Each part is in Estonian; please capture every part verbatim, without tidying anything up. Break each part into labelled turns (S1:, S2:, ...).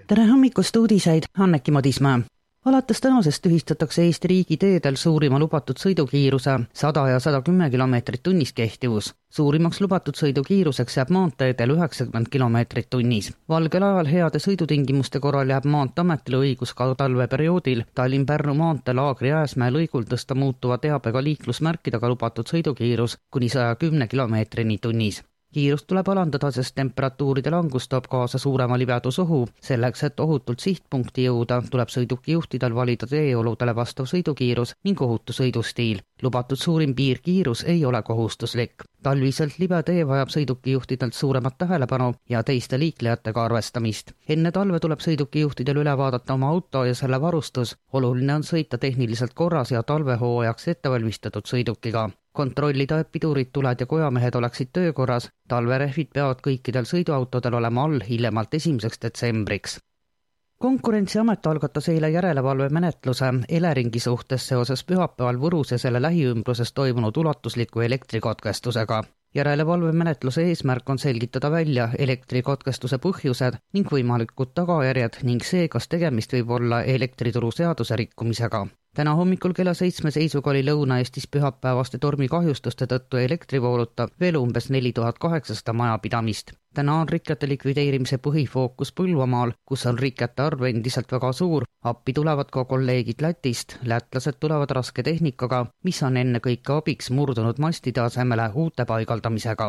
S1: Tere hommikust uudiseid, Anneki Madismäe. Alates tänasest tühistatakse Eesti riigi teedel suurima lubatud sõidukiiruse sada ja sada kümme kilomeetrit tunnis kehtivus. Suurimaks lubatud sõidukiiruseks jääb maanteedel üheksakümmend kilomeetrit tunnis. Valgel ajal heade sõidutingimuste korral jääb Maanteeametile õigus ka talveperioodil Tallinn-Pärnu maantee Laagri-Jääsmäe lõigul tõsta muutuva teabega liiklusmärkidega lubatud sõidukiirus kuni saja kümne kilomeetrini tunnis. Kiirust tuleb alandada, sest temperatuuride langus toob kaasa suurema libedusohu. Selleks, et ohutult sihtpunkti jõuda, tuleb sõidukijuhtidel valida teeoludele vastav sõidukiirus ning ohutu sõidustiil. Lubatud suurim piirkiirus ei ole kohustuslik. Talviselt libe tee vajab sõidukijuhtidelt suuremat tähelepanu ja teiste liiklejatega arvestamist. Enne talve tuleb sõidukijuhtidel üle vaadata oma auto ja selle varustus. Oluline on sõita tehniliselt korras ja talvehooajaks ettevalmistatud sõidukiga. Kontrollida, et pidurid, tuled ja kojamehed oleksid töökorras. Talverehvid peavad kõikidel sõiduautodel olema all hiljemalt esimeseks detsembriks. Konkurentsiamet algatas eile järelevalve menetluse Eleringi suhtes seoses pühapäeval Võrus ja selle lähiümbruses toimunud ulatusliku elektrikatkestusega. Järelevalve menetluse eesmärk on selgitada välja elektrikatkestuse põhjused ning võimalikud tagajärjed ning see, kas tegemist võib olla elektrituru seaduse rikkumisega. Täna hommikul kella seitsme seisuga oli Lõuna-Eestis pühapäevaste tormikahjustuste tõttu elektrivooluta veel umbes neli tuhat kaheksasada majapidamist. Täna on rikete likvideerimise põhifookus Põlvamaal, kus on rikete arv endiselt väga suur. Appi tulevad ka kolleegid Lätist. Lätlased tulevad raske tehnikaga, mis on enne kõike abiks murdunud mastide asemele uute paigaldamisega.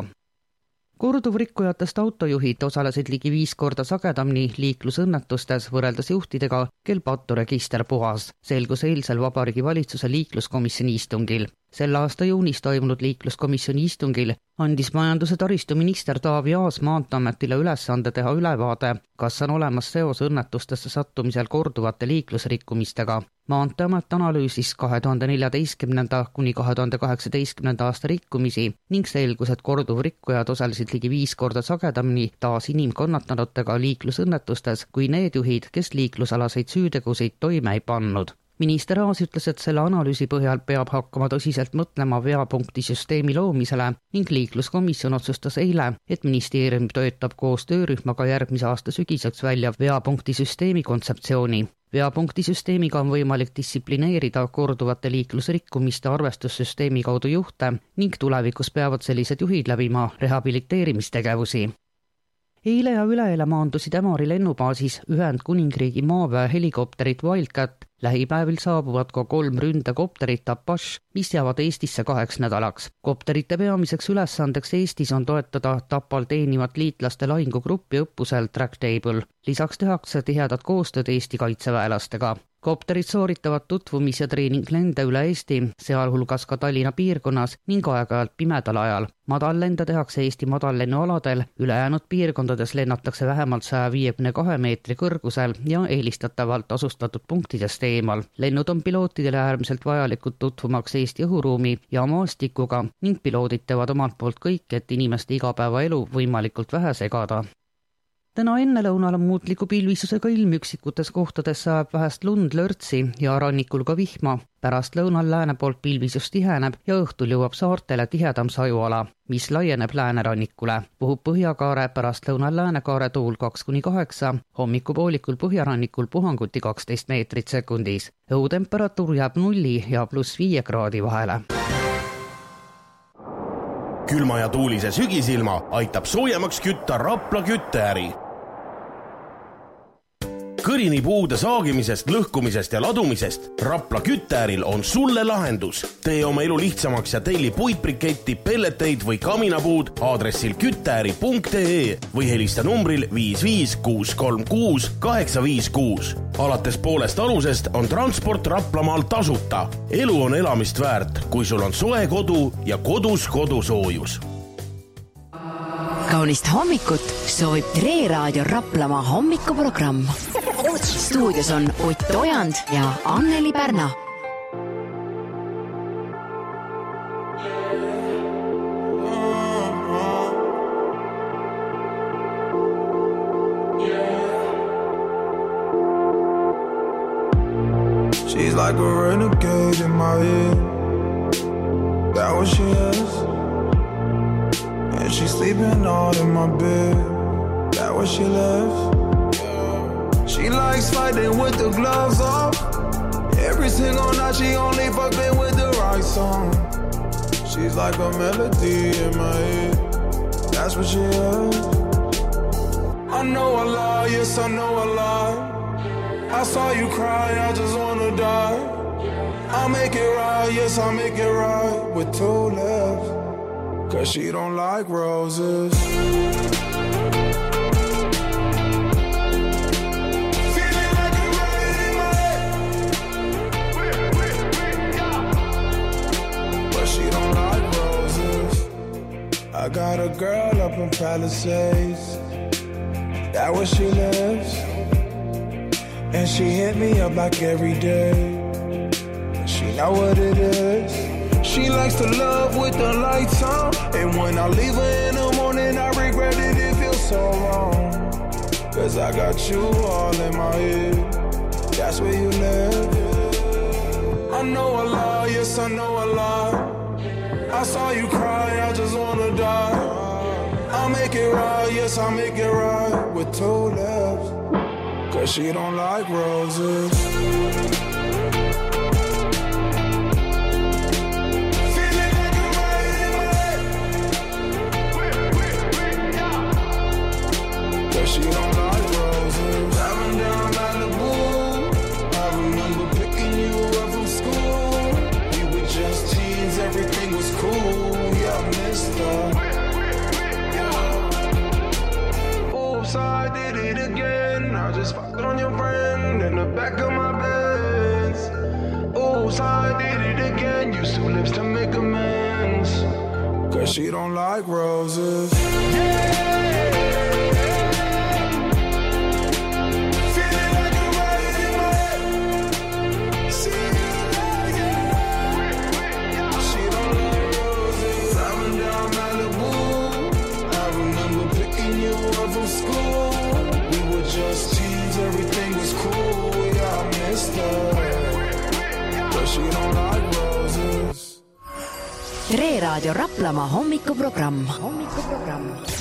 S1: Korduvrikkujatest autojuhid osalesid ligi viis korda sagedamini liiklusõnnetustes võrreldes juhtidega, kel paturegister puhas. Selgus eilsel Vabariigi Valitsuse liikluskomisjoni istungil. Selle aasta juunis toimunud liikluskomisjoni istungil andis majandus- ja taristuminister Taavi Aas Maanteeametile ülesande teha ülevaade, kas on olemas seos õnnetustesse sattumisel korduvate liiklusrikkumistega. Maanteeamet analüüsis kahe tuhande neljateistkümnenda kuni kahe tuhande kaheksateistkümnenda aasta rikkumisi ning selgus, et korduvrikkujad osalesid ligi viis korda sagedamini taas inimkonnatanutega liiklusõnnetustes kui need juhid, kes liiklusalaseid süütegusid toime ei pannud. Minister Aas ütles, et selle analüüsi põhjal peab hakkama tõsiselt mõtlema veapunktisüsteemi loomisele ning liikluskomisjon otsustas eile, et ministeerium töötab koos töörühmaga järgmise aasta sügiseks välja veapunktisüsteemi kontseptsiooni. Veapunktisüsteemiga on võimalik distsiplineerida korduvate liiklusrikkumiste arvestussüsteemi kaudu juhte ning tulevikus peavad sellised juhid läbima rehabiliteerimistegevusi. Eile ja üleeile maandusid Ämari lennubaasis Ühendkuningriigi maaväe helikopterid Wildcat. Lähipäevil saabuvad ka kolm ründekopterit Apache, mis jäävad Eestisse kaheks nädalaks. Kopterite peamiseks ülesandeks Eestis on toetada Tapal teenivat liitlaste lahingugruppi õppusel Tractable. Lisaks tehakse tihedat koostööd Eesti kaitseväelastega. Kopterid sooritavad tutvumis- ja treeninglende üle Eesti, sealhulgas ka Tallinna piirkonnas ning aeg-ajalt pimedal ajal. Madallende tehakse Eesti madallennualadel, ülejäänud piirkondades lennatakse vähemalt saja viiekümne kahe meetri kõrgusel ja eelistatavalt asustatud punktidest eemal. Lennud on pilootidele äärmiselt vajalikud tutvumaks Eesti õhuruumi ja maastikuga ning piloodid teevad omalt poolt kõik, et inimeste igapäevaelu võimalikult vähe segada. Täna ennelõunal on muutliku pilvisusega ilm, üksikutes kohtades saab vähest lund, lörtsi ja rannikul ka vihma. Pärast lõunal lääne poolt pilvisus tiheneb ja õhtul jõuab saartele tihedam sajuala, mis laieneb läänerannikule. Puhub põhjakaare, pärast lõunal läänekaare tuul kaks kuni kaheksa, hommikupoolikul põhjarannikul puhanguti kaksteist meetrit sekundis. Õhutemperatuur jääb nulli ja pluss viie kraadi vahele.
S2: Külma ja tuulise sügisilma aitab soojemaks kütta Rapla kütteäri. Kõrini puude saagimisest, lõhkumisest ja ladumisest Rapla kütteäril on sulle lahendus. Tee oma elu lihtsamaks ja telli puitbriketti, pelleteid või kaminapuud aadressil kütteäri punkt ee või helista numbril viis viis kuus kolm kuus kaheksa viis kuus. Alates poolest alusest on transport Raplamaal tasuta. Elu on elamist väärt, kui sul on soe kodu ja kodus kodusoojus.
S3: Kaunist hommikut soovib Tre Raadio Raplamaa hommikuprogramm. Stuudios on Ott Ojand ja Anneli Pärna.
S4: She's like a renegade in my head. That what she is. And she's sleeping all in my bed. That what she lives. She likes fighting with the gloves off. Every single night she only fucking with the right song. She's like a melody in my head. That's what she is. I know a lie, yes I know a lie. I saw you cry, I just wanna die. I'll make it right, yes I'll make it right with two lips. Cause she don't like roses. I got a girl up in Palisades. That where she lives. And she hit me up like every day. She know what it is. She likes to love with the lights on. And when I leave her in the morning, I regret it, it feels so wrong. Cause I got you all in my head. That's where you live. I know a lie, yes I know a lie. I saw you cry, I just wanna die. I'll make it right, yes I'll make it right with two lips. Cause she don't like roses. Feeling like a rain. Cause she don't like roses. Driving down Malibu, I remember picking you up from school. We were just teens, everything was cool, yeah, mister. Oops, I did it again. I just fucked on your friend in the back of my Benz. Oops, I did it again. Use two lips to make amends. Cause she don't like roses. Feeling like a rain. See you like it. She don't like roses. Driving down Malibu, I remember picking you up from school. We were just teens, everything was cool. Yeah, I missed her. But she don't like roses.
S3: Tre Raadio Raplamaa hommikuprogramm. hommikuprogramm.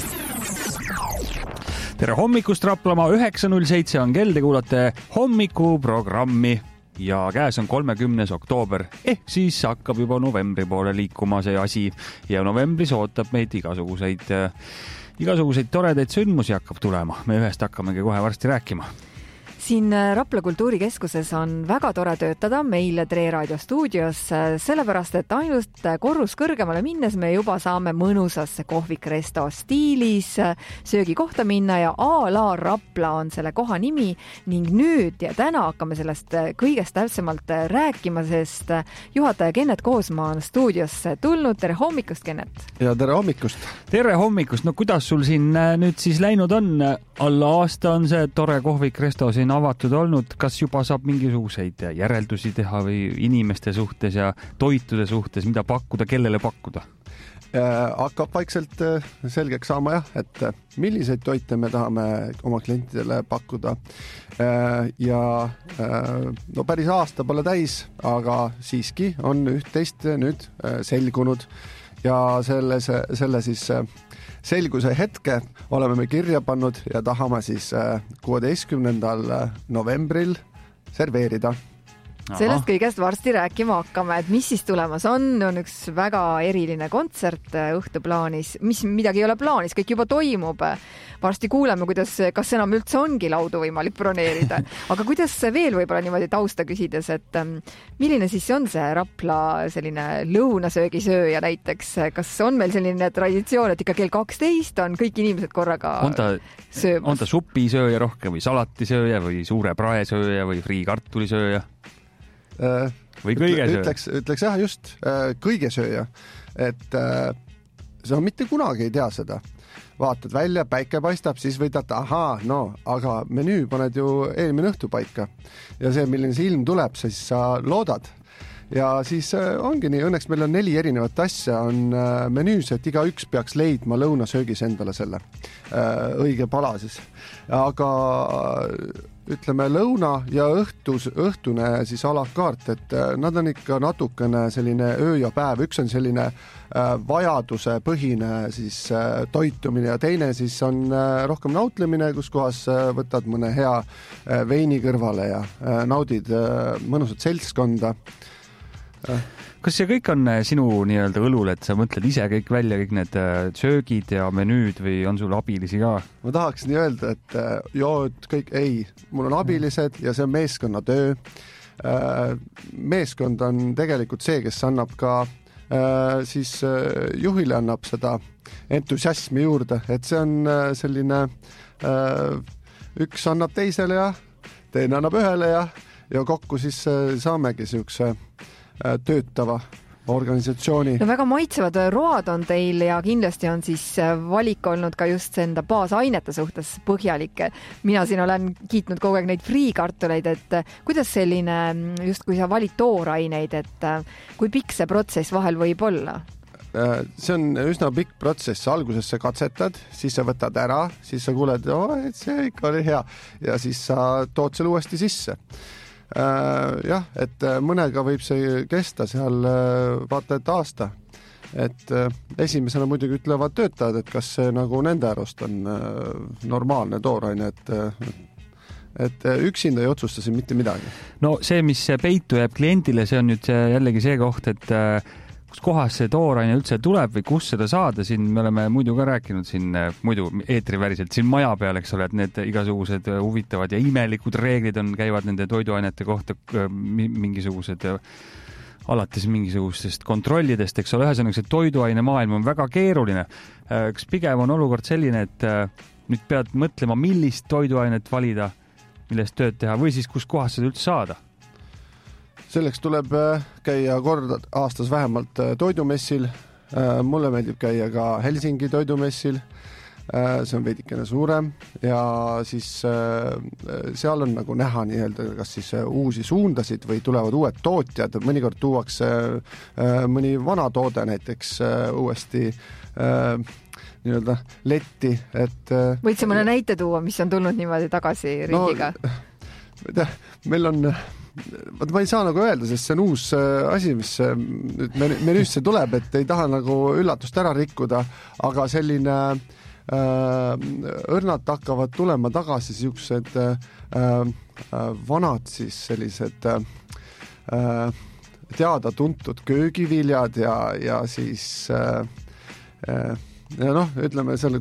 S5: Tere hommikust Raplamaa, üheksa null seitse on kell, te kuulate hommikuprogrammi ja käes on kolmekümnes oktoober, ehk siis hakkab juba novembri poole liikuma see asi ja novembris ootab meid igasuguseid, igasuguseid toredaid sündmusi hakkab tulema. Me ühest hakkamegi kohe varsti rääkima.
S6: Siin Rapla Kultuurikeskuses on väga tore töötada meil Tre Raadio stuudios, sellepärast, et ainult korrus kõrgemale minnes me juba saame mõnusasse kohvikresto stiilis söögi kohta minna ja A la Rapla on selle koha nimi ning nüüd ja täna hakkame sellest kõigest täpsemalt rääkima, sest juhataja Kennet Koosmaa on stuudiosse tulnud. Tere hommikust, Kennet!
S7: Ja tere hommikust!
S5: Tere hommikust! No kuidas sul siin nüüd siis läinud on? Alla aasta on see tore kohvikresto siin avatud olnud, kas juba saab mingisuguseid järeldusi teha või inimeste suhtes ja toitude suhtes, mida pakkuda, kellele pakkuda?
S7: Hakkab vaikselt selgeks saama jah, et milliseid toite me tahame oma klientidele pakkuda. Ja no päris aasta pole täis, aga siiski on üht-teist nüüd selgunud ja selle, selle siis selguse hetke oleme me kirja pannud ja tahame siis kuueteistkümnendal novembril serveerida.
S6: Sellest kõigest varsti rääkima hakkame, et mis siis tulemas on, on üks väga eriline kontsert õhtuplaanis, mis midagi ei ole plaanis, kõik juba toimub. Varsti kuuleme, kuidas, kas enam üldse ongi laudu võimalik broneerida. Aga kuidas veel võib-olla niimoodi tausta küsides, et milline siis on see Rapla selline lõunasöögisööja näiteks? Kas on meil selline traditsioon, et ikka kell kaksteist on kõik inimesed korraga
S5: on ta,
S6: söömas?
S5: On ta supisööja rohkem või salatisööja või suure praesööja või friikartulisööja? Või kõigesööja?
S7: Ütleks, ütleks jah, just kõigesööja. Et see on mitte kunagi ei tea seda. Vaatad välja, päike paistab, siis võidad, ahaa, no, aga menüü paned ju eelmine õhtu paika. Ja see, milline see ilm tuleb, siis sa loodad. Ja siis ongi nii, õnneks meil on neli erinevat asja on menüüs, et iga üks peaks leidma lõunasöögis endale selle õige pala siis. Aga ütleme lõuna ja õhtus, õhtune siis a la carte, et nad on ikka natukene selline öö ja päev, üks on selline vajaduse põhine siis toitumine ja teine siis on rohkem nautlemine, kus kohas võtad mõne hea veini kõrvale ja naudid mõnusat seltskonda.
S5: Kas see kõik on sinu nii-öelda õlul, et sa mõtled ise kõik välja, kõik need söögid ja menüüd või on sul abilisi ka?
S7: Ma tahaks nii öelda, et joo, et kõik ei. Mul on abilised ja see on meeskonnatöö. Meeskond on tegelikult see, kes annab ka siis juhile annab seda entusiasmi juurde, et see on selline üks annab teisele ja teine annab ühele ja, ja kokku siis saamegi siukse töötava organisatsiooni.
S6: No väga maitsevad road on teil ja kindlasti on siis valik olnud ka just enda baasainete suhtes põhjalik. Mina siin olen kiitnud kogu aeg neid friikartuleid, et kuidas selline, just kui sa valid tooraineid, et kui pikk see protsess vahel võib olla?
S7: See on üsna pikk protsess, alguses sa katsetad, siis sa võtad ära, siis sa kuuled, et see ikka oli hea ja siis sa tood selle uuesti sisse. Jah, et mõnega võib see kesta seal vaata et aasta, et esimesena muidugi ütlevad töötajad, et kas see nagu nende arust on normaalne tooraine, et, et üksinda ei otsusta siin mitte midagi.
S5: No see, mis peitu jääb kliendile, see on nüüd jällegi see koht, et kus kohas see tooraine üldse tuleb või kus seda saada, siin me oleme muidu ka rääkinud siin muidu eetriväriselt siin maja peal, eks ole, et need igasugused huvitavad ja imelikud reeglid on, käivad nende toiduainete kohta mingisugused alates mingisugustest kontrollidest, eks ole, ühesõnaga see toiduaine maailm on väga keeruline. Kas pigem on olukord selline, et nüüd pead mõtlema, millist toiduainet valida, millest tööd teha või siis kus kohas seda üldse saada?
S7: Selleks tuleb käia kord aastas vähemalt toidumessil. Mulle meeldib käia ka Helsingi toidumessil. See on veidikene suurem ja siis seal on nagu näha nii-öelda kas siis uusi suundasid või tulevad uued tootjad. Mõnikord tuuakse mõni vana toode näiteks uuesti nii-öelda letti. Et,
S6: võid sa mõne näite tuua, mis on tulnud niimoodi tagasi ringiga?
S7: No, meil on... ma ei saa nagu öelda, sest see on uus asi, mis nüüd menüüsse tuleb, et ei taha nagu üllatust ära rikkuda, aga selline äh, õrnad hakkavad tulema tagasi siuksed äh, vanad siis sellised äh, teada-tuntud köögiviljad ja, ja siis äh, äh, ja noh, ütleme, selle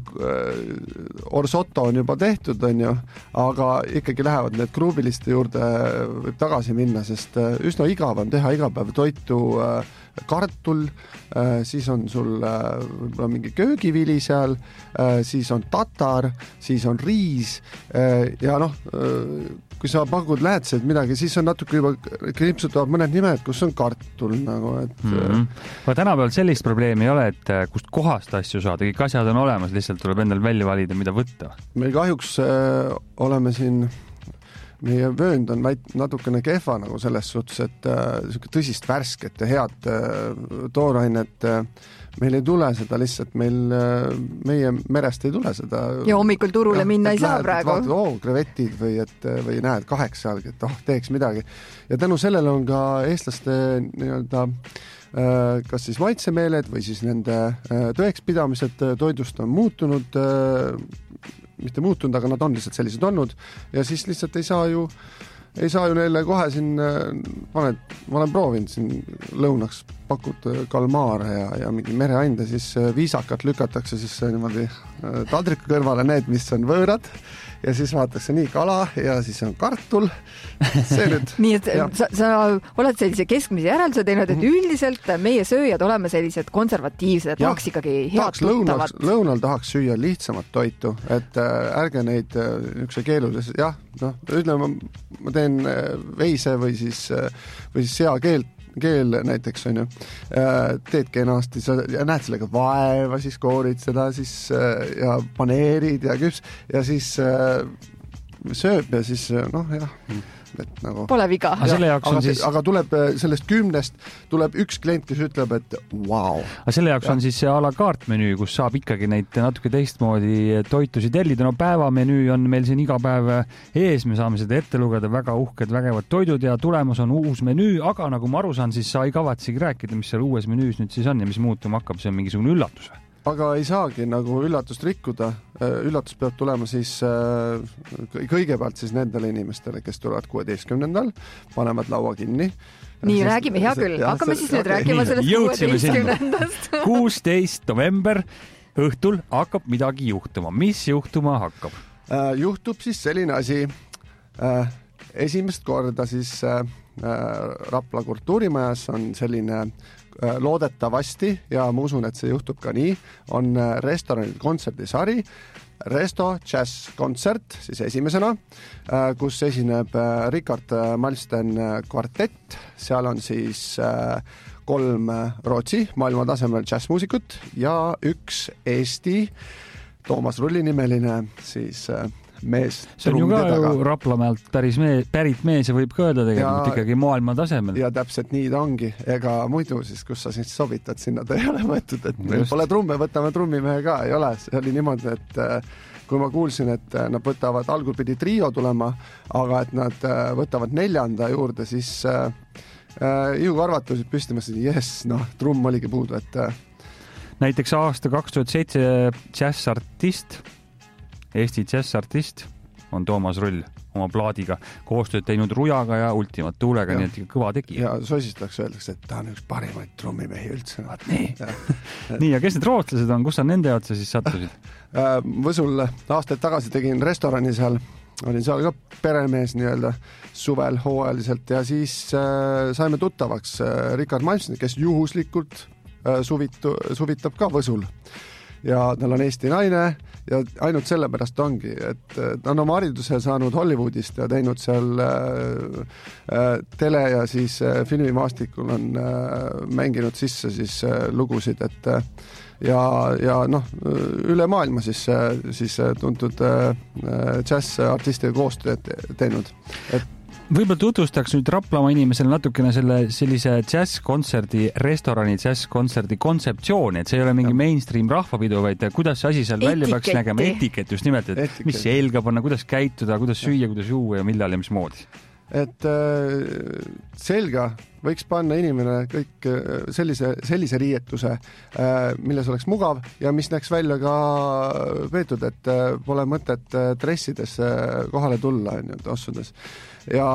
S7: orsotto on juba tehtud, on ju, aga ikkagi lähevad need kruubiliste juurde võib tagasi minna, sest üsna igav on teha iga päev toitu kartul, siis on sul võib-olla mingi köögivili seal, siis on tatar, siis on riis ja noh, kui sa pakud läätsed midagi, siis on natuke juba kriipsutavad mõned nimed, kus on kartul nagu, et
S5: mm-hmm. Aga tänapäeval sellist probleemi ei ole, et kust kohast asju saada, kõik asjad on olemas, lihtsalt tuleb endal välja valida, mida võtta.
S7: Meil kahjuks äh, oleme siin meie vöönd on natukene kehva nagu selles suhtes, et äh, tõsist värsket ja head äh, toorainet äh, meil ei tule seda lihtsalt, meil, äh, meie merest ei tule seda.
S6: Ja hommikul turule ja, minna ei saa lähed, praegu.
S7: Vaatad, oo, krevetid või, et, või näed kaheksa jalgi, et oh, teeks midagi. Ja tänu sellele on ka eestlaste nii-öelda äh, kas siis maitsemeeled või siis nende äh, tõekspidamised toidust on muutunud äh, mitte muutunud, aga nad on lihtsalt sellised olnud ja siis lihtsalt ei saa ju ei saa ju neile kohe siin paned, ma olen proovinud siin lõunaks pakud kalmaare ja, ja mingi mereainde, siis viisakalt lükatakse siis niimoodi taldriku kõrvale need, mis on võõrad ja siis vaadatakse nii kala ja siis on kartul. See nüüd,
S6: nii et sa, sa oled sellise keskmise järelduse teinud, et üldiselt meie sööjad oleme sellised konservatiivsed, et tahaks ikkagi head tuttavat.
S7: Lõunal tahaks süüa lihtsamat toitu, et ärge neid üks keeludes, jah, noh, ütleme, ma teen veise või siis, või siis seakeelt, keel näiteks on ju, teed kenasti, sa näed sellega vaeva, siis koorid seda siis ja paneerid ja küps ja siis sööb ja siis noh, jah. et nagu
S6: pole viga.
S5: Aga selle jaoks on
S7: aga,
S5: siis...
S7: aga tuleb sellest kümnest tuleb üks klient, kes ütleb, et vau.
S5: Aga selle jaoks ja. on siis see a la carte menüü, kus saab ikkagi neid natuke teistmoodi toitusi tellida. No päevamenüü on meil siin iga päev ees, me saame seda ette lugeda, väga uhked, vägevad toidud ja tulemus on uus menüü, aga nagu ma aru saan, siis sa ei kavatsegi rääkida, mis seal uues menüüs nüüd siis on ja mis muutuma hakkab, see on mingisugune üllatus või?
S7: Aga ei saagi nagu üllatust rikkuda. Üllatus peab tulema siis kõigepealt siis nendele inimestele, kes tulevad kuueteistkümnendal, panevad laua kinni.
S6: Nii, siis, räägime, hea küll. Hakkame siis nüüd rääkima sellest kuueteistkümnendast.
S5: kuusteist november õhtul hakkab midagi juhtuma. Mis juhtuma hakkab?
S7: Juhtub siis selline asi. Esimest korda siis Rapla kultuurimajas on selline loodetavasti ja ma usun, et see juhtub ka nii, on restoranil kontserdisari Resto Jazz kontsert siis esimesena, kus esineb Richard Malmsten kvartett, seal on siis kolm Rootsi maailmatasemel jazzmuusikut ja üks Eesti Toomas Rulli nimeline siis mees.
S5: See on ju ka taga. Ju Raplamäelt päris mees, pärit mees ja võib ka öelda tegelikult ja, ikkagi maailma tasemel.
S7: Ja täpselt nii ta ongi. Ega muidu siis, kus sa siis sobitad sinna, ta ei ole võetud, et meil pole trumme, võtame trummimehe ka, ei ole. See oli niimoodi, et kui ma kuulsin, et nad võtavad, algul pidi trio tulema, aga et nad võtavad neljanda juurde, siis äh, ihu arvatusid püstimasid, yes, noh, trumm oligi puudu, et
S5: näiteks aasta kaks tuhat seitse jazzartist Eesti jazzartist on Toomas Rull oma plaadiga koostööd teinud Rujaga ja Ultimat Tuulega, ja, nii et kõva tegi.
S7: Ja sosistaks öeldakse, et ta on üks parimaid trummimehi üldse.
S5: Nii. Ja, nii, ja kes need rootslased on? Kus sa nende otsa siis sattusid?
S7: Võsul aastaid tagasi tegin restorani seal, olin seal ka peremees nii-öelda suvel hooajaliselt ja siis äh, saime tuttavaks äh, Richard Malmsten, kes juhuslikult äh, suvitu, suvitab ka Võsul. Ja tal on Eesti naine ja ainult sellepärast ongi, et ta on oma hariduse saanud Hollywoodist ja teinud seal äh, äh, tele ja siis äh, filmimaastikul on äh, mänginud sisse siis äh, lugusid, et äh, ja, ja noh, üle maailma siis, äh, siis tuntud äh, jazz-artistide koostööd teinud. Et
S5: võib-olla tutvustaks nüüd Raplamaa inimesele natukene selle sellise jazz-kontserdi, restorani jazz-kontserdi kontseptsiooni, et see ei ole mingi mainstream rahvapidu, vaid kuidas see asi seal Etiketi. välja peaks nägema, etiket just nimelt, et Etiketi. mis selga panna, kuidas käituda, kuidas süüa, kuidas juua ja millal ja mis moodi.
S7: Et äh, selga võiks panna inimene kõik sellise, sellise riietuse, äh, milles oleks mugav ja mis näeks välja ka peetud, et äh, pole mõtet dressides kohale tulla, on ju, ossudes. Ja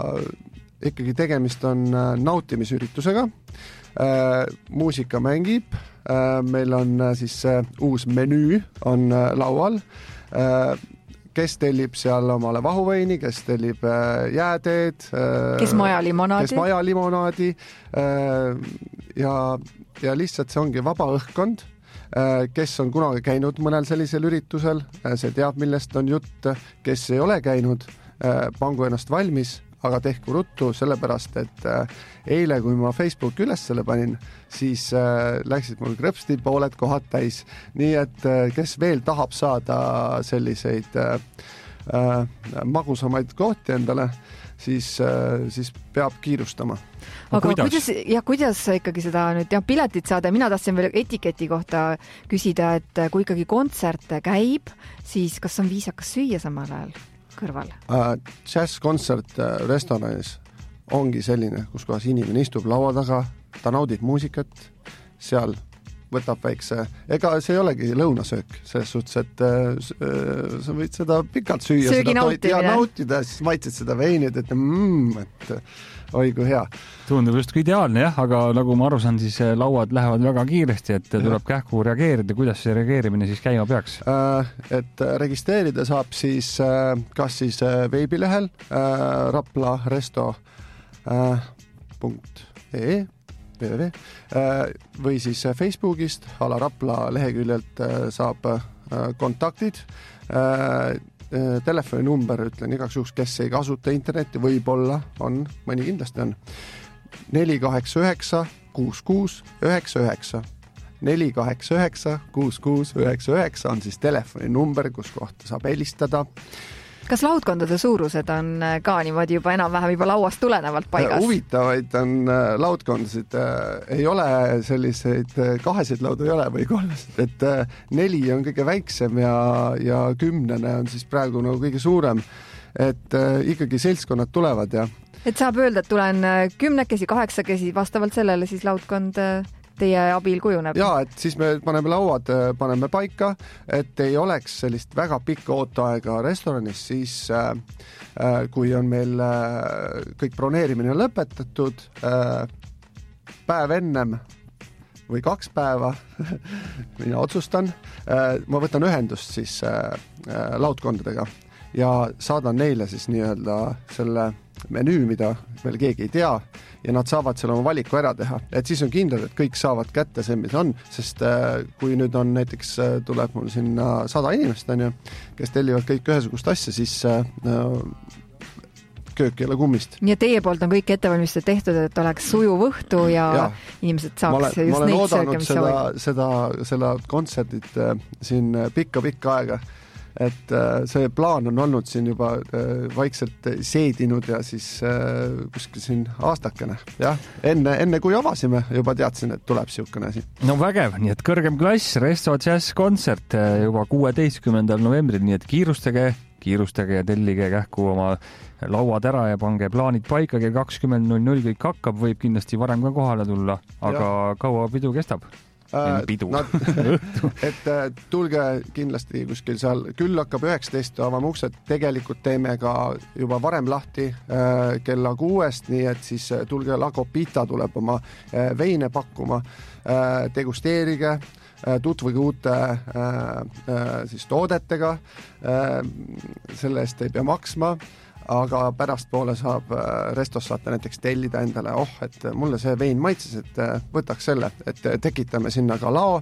S7: ikkagi tegemist on nautimisüritusega. Äh, muusika mängib, äh, meil on siis äh, uus menüü on äh, laual, äh, kes tellib seal omale vahuveini, kes tellib äh, jääteed, äh,
S6: kes maja limonaadi,
S7: kes maja limonaadi äh, ja, ja lihtsalt see ongi vaba õhkkond, äh, kes on kunagi käinud mõnel sellisel üritusel, äh, see teab, millest on jutt, kes ei ole käinud, äh, pangu ennast valmis, aga tehku ruttu, sellepärast, et äh, eile, kui ma Facebooki üles selle panin, siis äh, läksid mul krõpsti pooled kohad täis. Nii et äh, kes veel tahab saada selliseid äh, äh, magusamaid kohti endale, siis, äh, siis peab kiirustama.
S6: Aga kuidas, kuidas, ja kuidas ikkagi seda nüüd ja piletit saada? Mina tahtsin veel etiketi kohta küsida, et kui ikkagi kontsert käib, siis kas on viisakas süüa samal ajal kõrval?
S7: Uh, jazz-kontsert uh, restoranis ongi selline, kus kohas inimene istub laua taga, ta naudib muusikat, seal võtab väikse, ega see ei olegi lõunasöök, selles suhtes, et äh, sa võid seda pikalt süüa,
S6: söögi
S7: seda toiti ja
S6: nautimine.
S7: nautida, siis maitsed seda veini, et, et, mm, et oi kui hea.
S5: Tundub justkui ideaalne, jah, aga nagu ma aru saan, siis lauad lähevad väga kiiresti, et tuleb kähku reageerida. Kuidas see reageerimine siis käima peaks?
S7: Äh, et registreerida saab siis äh, kas siis äh, veebilehel äh, Rapla Resto äh, punkt ee www või siis Facebookist ala Rapla leheküljelt saab kontaktid. Telefoninumber, ütlen igaks juhuks, kes ei kasuta internetti, võib-olla on, mõni kindlasti on. neli kaheksa üheksa kuus kuus üheksa üheksa neli kaheksa üheksa kuus kuus üheksa üheksa on siis telefoninumber, kus kohta saab helistada.
S6: Kas laudkondade suurused on ka niimoodi juba enam-vähem juba lauast tulenevalt paigas?
S7: Huvitavaid on laudkondasid. Ei ole selliseid kahesid laudu ei ole või kolmesid, et neli on kõige väiksem ja, ja kümnene on siis praegu nagu kõige suurem. Et ikkagi seltskonnad tulevad ja
S6: et saab öelda, et tulen kümnekesi, kaheksakesi, vastavalt sellele siis laudkond teie abil kujuneb.
S7: Jaa, et siis me paneme lauad, paneme paika, et ei oleks sellist väga pikka ooteaega restoranis, siis äh, kui on meil äh, kõik broneerimine lõpetatud, äh, päev ennem või kaks päeva, mina otsustan, äh, ma võtan ühendust siis äh, laudkondadega ja saadan neile siis nii-öelda selle menüü, mida veel keegi ei tea ja nad saavad selle oma valiku ära teha. Et siis on kindlad, et kõik saavad kätte see, mis on, sest äh, kui nüüd on näiteks äh, tuleb mul sinna sada inimest, on ju, kes tellivad kõik ühesugust asja, siis äh, köök ei ole kummist.
S6: Ja teie poolt on kõik ettevalmistused tehtud, et oleks sujuv õhtu ja, ja inimesed saaks
S7: olen, just neid sööge, mis seda, seda, seda kontserdit äh, siin pikka-pikka aega. Et see plaan on olnud siin juba vaikselt seedinud ja siis kuskil siin aastakene. Jah, enne, enne kui avasime, juba teadsin, et tuleb siukene asi.
S5: No vägev, nii et kõrgem klass, Resto Jazz kontsert juba kuueteistkümnendal novembril, nii et kiirustage, kiirustage ja tellige kähku oma lauad ära ja pange plaanid paika, kell kakskümmend null null kõik hakkab, võib kindlasti varem ka kohale tulla, aga ja. Kaua pidu kestab? Pidu. Nad,
S7: et tulge kindlasti kuskil seal, küll hakkab üheksateist avame uksed, tegelikult teeme ka juba varem lahti äh, kella kuuest, nii et siis tulge La Copita tuleb oma äh, veine pakkuma, äh, degusteerige, äh, tutvuge uute äh, äh, siis toodetega, äh, selle eest ei pea maksma, aga pärast poole saab restos saate näiteks tellida endale, oh, et mulle see vein maitses, et võtaks selle, et tekitame sinna ka lao,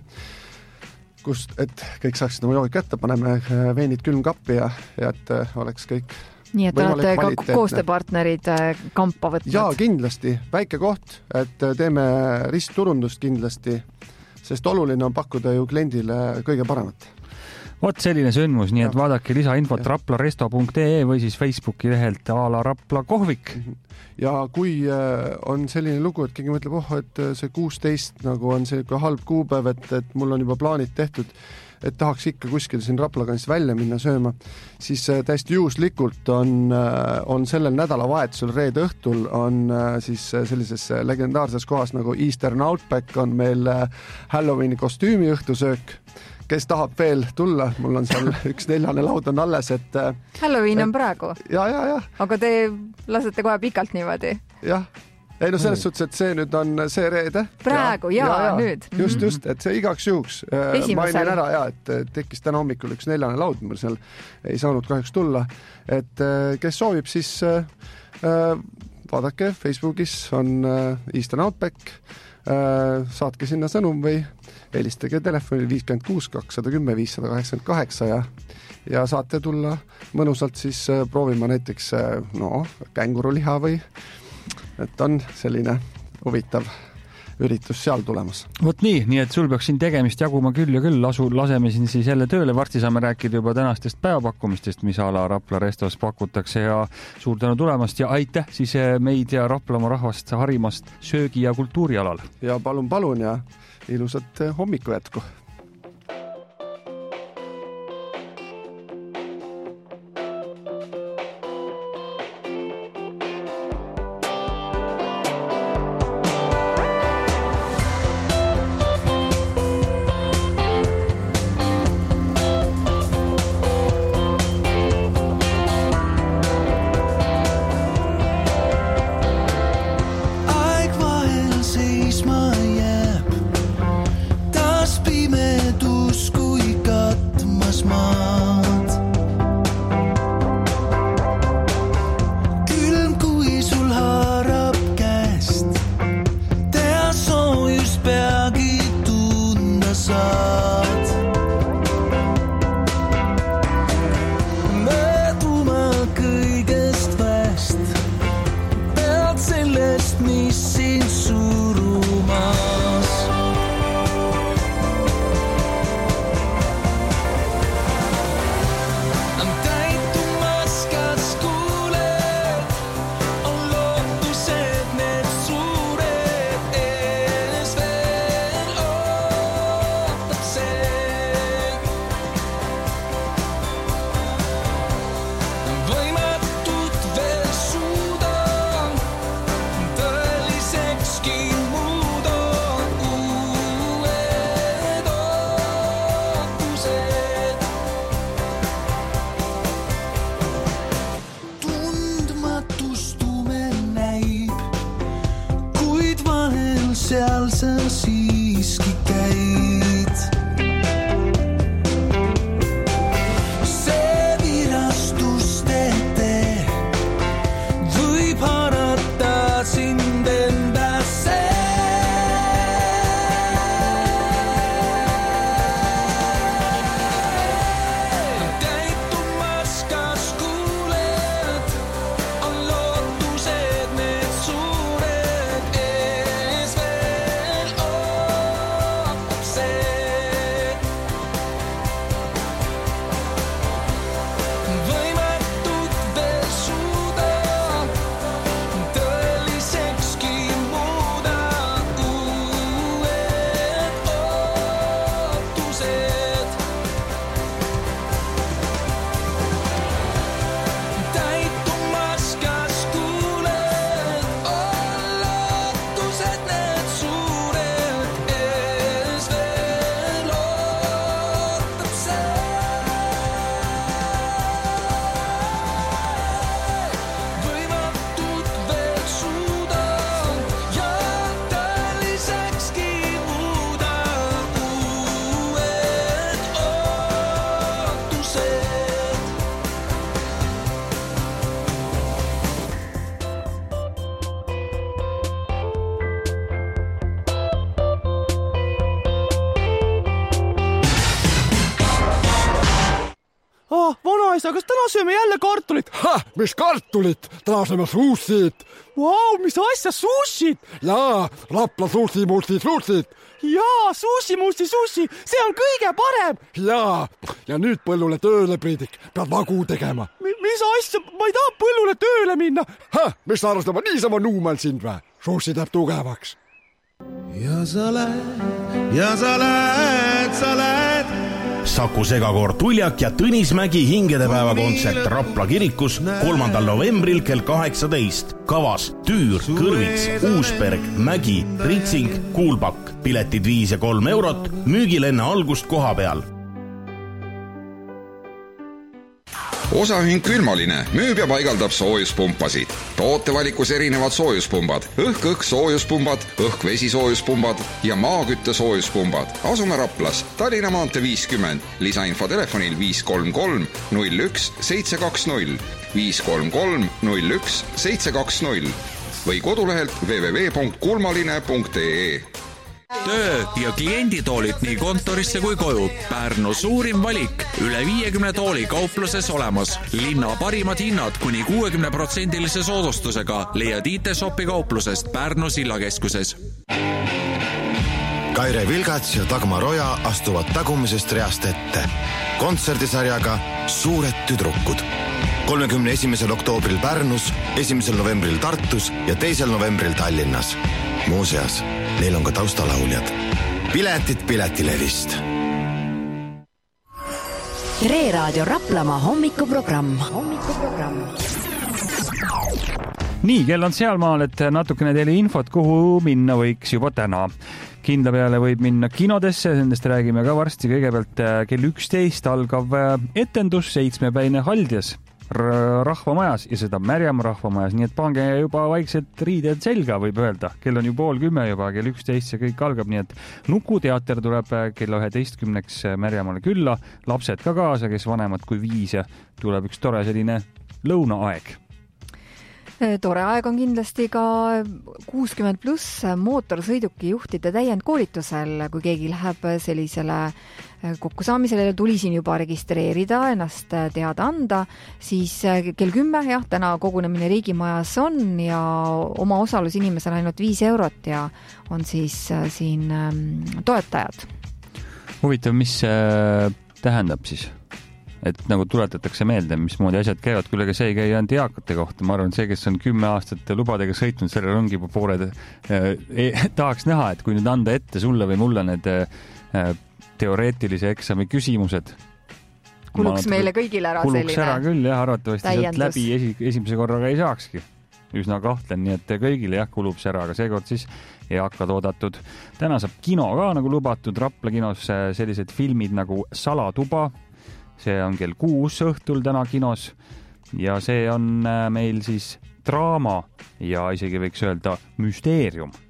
S7: kus, et kõik saaksid oma joogid kätte, paneme veinid külmkappi ja, ja et oleks kõik
S6: nii, et olete ka koostööpartnerid kampa võtnud?
S7: Jaa, kindlasti. Väike koht, et teeme ristturundust kindlasti, sest oluline on pakkuda ju kliendile kõige paremat.
S5: Vot selline sündmus, nii et vaadake lisainfot raplaresto punkt ee või siis Facebooki lehelt a la Rapla kohvik.
S7: Ja kui on selline lugu, et keegi mõtleb, oh, et see kuusteist nagu on see halb kuupäev, et, et mul on juba plaanid tehtud, et tahaks ikka kuskil siin Raplakanist välja minna sööma, siis täiesti juhuslikult on, on sellel nädalavahetusel reede õhtul on siis sellises legendaarses kohas nagu Eastern Outback on meil Halloweeni kostüümi õhtusöök. Kes tahab veel tulla, mul on seal üks neljane laud on alles, et
S6: Halloween on praegu?
S7: Ja, ja, ja.
S6: Aga te lasete kohe pikalt niimoodi?
S7: Jah. Ei no selles suhtes, et see nüüd on see reede.
S6: Praegu, jaa, ja, ja, nüüd.
S7: Just, just, et see igaks juhuks. Mainin ära, ja, et tekkis täna hommikul üks neljane laud, mul seal ei saanud kahjuks tulla. Et kes soovib, siis vaadake, Facebookis on Eastern Outback, saatke sinna sõnum või helistage telefoni viiskümmend kuus kakssada kümme viissada kaheksakümmend kaheksa ja, ja saate tulla mõnusalt siis proovima näiteks no, känguruliha või et on selline huvitav üritus seal tulemas.
S5: Vot nii, nii et sul peaks siin tegemist jaguma küll ja küll, lasu, laseme siin siis jälle tööle, varsti saame rääkida juba tänastest päevapakkumistest, mis a la Rapla Restos pakutakse ja suur tänu tulemast ja aitäh siis meid ja Raplamaa rahvast harimast söögi- ja kultuurialal.
S7: Ja palun, palun ja ilusat hommiku jätku.
S8: Pime seal sa siiski käid. See virastuste tee võib haarata sind endasse. Käitumas kas kuuled, on lootused need suured ees veel ootab see. Võimatut veel suuda tõelisekski muuda uued ootused. Täitumas kas kuuled, on lootused need suured ees veel ootab see. Võimatut veel suuda ja tõelisekski muuda uued ootused.
S9: Oh, vanaisa, kas täna sööme jälle kartulit?
S10: Ha, mis kartulit? Täna sööme suusid.
S9: Vau, mis asja, sushit?
S10: Jaa, Rapla suusimuusi suusid.
S9: Jaa, sushi-mushi sushi, see on kõige parem.
S10: Jaa, ja nüüd põllule tööle, Priidik. Pead vagu tegema.
S9: Mi- mis asja, ma ei taha põllule tööle minna.
S10: Ha, mis sa arvastama niisama nuumal sind vä? Suusi teeb tugevaks.
S4: Ja sa lähed, ja sa lähed, sa lähed.
S2: Saku Segakoor Tuljak ja Tõnis Mägi hingedepäeva kontsert Rapla kirikus kolmandal novembril kell kaheksateist. Kavas Tüür, Kõrvits, Uusberg, Mägi, Ritsing, Kuulbakk. Piletid viis ja kolm eurot, müügil enne algust koha peal.
S11: Osaühing Külmaline müüb ja paigaldab soojuspumpasid. Tootevalikus erinevad soojuspumbad, õhk-õhk soojuspumbad, õhk-vesi soojuspumbad ja maakütte soojuspumbad. Asume Raplas, Tallinna maantee viiskümmend, lisainfo telefonil viis kolm kolm null üks seitse kaks null, viis kolm kolm null üks seitse kaks null või kodulehelt w w w punkt kulmaline punkt e e.
S12: Töö ja klienditoolid nii kontorisse kui koju. Pärnu suurim valik. Üle viiekümne tooli kaupluses olemas. Linna parimad hinnad kuni kuuekümne protsendilise soodustusega leiad I T-shopi kauplusest Pärnu sillakeskuses.
S13: Kaire Vilgats ja Dagmar Oja astuvad tagumisest reast ette. Kontserdisarjaga Suured tüdrukud. kolmekümne esimesel oktoobril Pärnus, esimesel novembril Tartus ja teisel novembril Tallinnas. Muuseas, neil on ka taustalauljad. Piletid Piletilevist.
S3: Tre Raadio Raplamaa hommikuprogramm.
S5: hommikuprogramm. Nii, kell on sealmaal, et natukene teile infot, kuhu minna võiks juba täna. Kindla peale võib minna kinodesse, nendest räägime ka varsti. Kõigepealt kell üksteist algav etendus Seitsmepäine Haldjas Rahvamajas ja seda Märjam Rahvamajas, nii et pange juba vaikselt riided selga, võib öelda. Kell on ju pool kümme juba, kell üksteist see kõik algab, nii et Nukuteater tuleb kell üheteistkümneks Märjamale külla, lapsed ka kaasa, kes vanemad kui viis ja tuleb üks tore selline lõunaaeg.
S6: Tore aeg on kindlasti ka kuuskümmend pluss mootorsõiduki juhtide täiendkoolitusel, kui keegi läheb sellisele kokkusaamisele, tuli siin juba registreerida, ennast teada anda, siis kell kümme, jah, täna kogunemine Riigimajas on ja oma osalus inimesel ainult viis eurot ja on siis siin toetajad.
S5: Huvitav, mis tähendab siis? Et nagu tuletatakse meelde, mismoodi asjad käivad, küll aga see ei käi ainult eakate kohta. Ma arvan, see, kes on kümme aastat lubadega sõitnud, selle rongi pooled eh, tahaks näha, et kui nüüd anda ette sulle või mulle need eh, teoreetilise eksami küsimused.
S6: Kuluks meile kõigile ära
S5: kuluks
S6: selline
S5: Kuluks ära küll, jah, arvatavasti sealt läbi esi, esimese korraga ei saakski. Üsna kahtlen, nii et kõigile jah, kulub see ära, aga seekord siis eakad oodatud. Täna saab kino ka nagu lubatud, Rapla kinos sellised filmid nagu Salatuba. See on kell kuus õhtul täna kinos ja see on meil siis draama ja isegi võiks öelda müsteerium.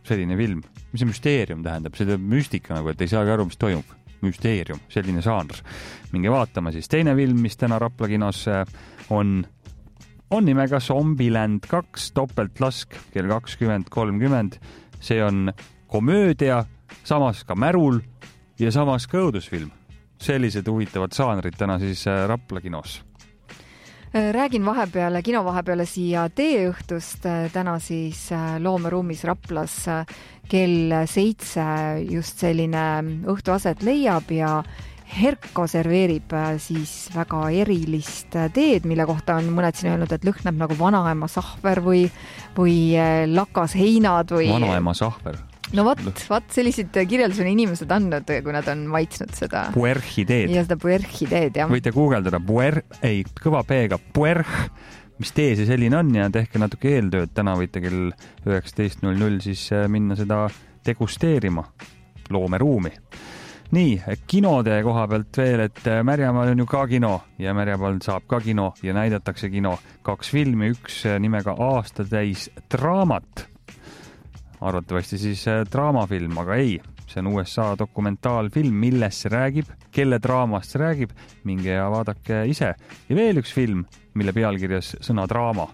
S5: selline film. Mis see müsteerium tähendab? See tähendab müstika nagu, et ei saagi aru, mis toimub. Müsteerium, selline žanr. Minge vaatama siis. Teine film, mis täna Rapla kinos on, on nimega Zombieland kaks, topeltlask kell kakskümmend kolmkümmend. See on komöödia, samas ka märul ja samas ka õudusfilm. Sellised huvitavad žanrid täna siis Rapla kinos.
S6: Räägin vahepeale, kino vahepeale siia teeõhtust. Täna siis loomeruumis Raplas kell seitse just selline õhtu aset leiab ja Herko serveerib siis väga erilist teed, mille kohta on mõned siin öelnud, et lõhnab nagu vanaema sahver või, või lakas heinad või... Vanaema
S5: sahver.
S6: No vat, vat sellised kirjeldus on inimesed andnud, kui nad on maitsnud seda.
S5: Puerhi teed.
S6: Ja seda puerhi teed, jah.
S5: Võite guugeldada puer, ei, kõva peega puerh, mis tee see selline on ja tehke natuke eeltööd. Täna võite kell üheksateist null null siis minna seda degusteerima loomeruumi. Nii, kinode koha pealt veel, et Märjamaal on ju ka kino ja Märjamaal saab ka kino ja näidatakse kino. Kaks filmi, üks nimega Aastatäis draamat. Arvatavasti siis draamafilm, aga ei, see on U S A dokumentaalfilm, milles see räägib, kelle draamast see räägib, minge ja vaadake ise. Ja veel üks film, mille pealkirjas sõna draama.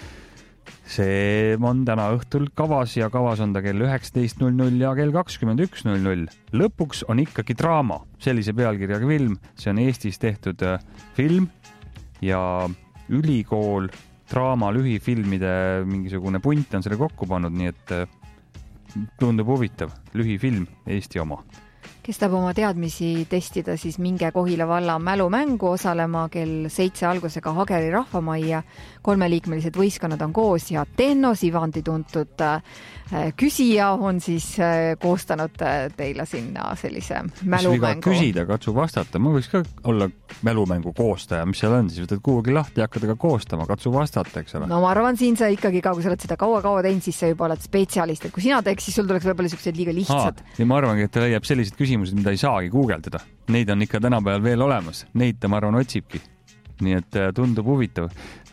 S5: See on täna õhtul kavas ja kavas on ta kell üheksateist null null ja kell kakskümmend üks null null. Lõpuks on ikkagi draama, sellise pealkirjaga film, see on Eestis tehtud film ja ülikool draama lühifilmide mingisugune punt on selle kokku pannud, nii et tundub huvitav, lühifilm Eesti oma.
S6: Kes tahab oma teadmisi testida, siis minge Kohila valla mälumängu osalema kell seitse algusega Hageri rahvamajja. Kolmeliikmelised võistkonnad on koos ja Tenno Sivandi tuntud küsija on siis koostanud teile sinna sellise mälumängu.
S5: Küsida, katsu vastata. Ma võiks ka olla mälumängu koostaja, mis seal on, siis võtad kuhugi lahti ja hakkad ka koostama, katsu vastata, eks ole.
S6: No ma arvan, siin sa ikkagi ka, kui sa oled seda kaua-kaua teinud, siis sa juba oled spetsialist, et kui sina teeks, siis sul tuleks võib-olla sellised liiga lihtsad.
S5: Aa, ja ma arvangi, et ta leiab sellised küsimused, mida ei saagi guugeldada. Neid on ikka tänapäeval veel olemas. Neid ta, ma arvan, otsibki. Nii et tundub huvitav.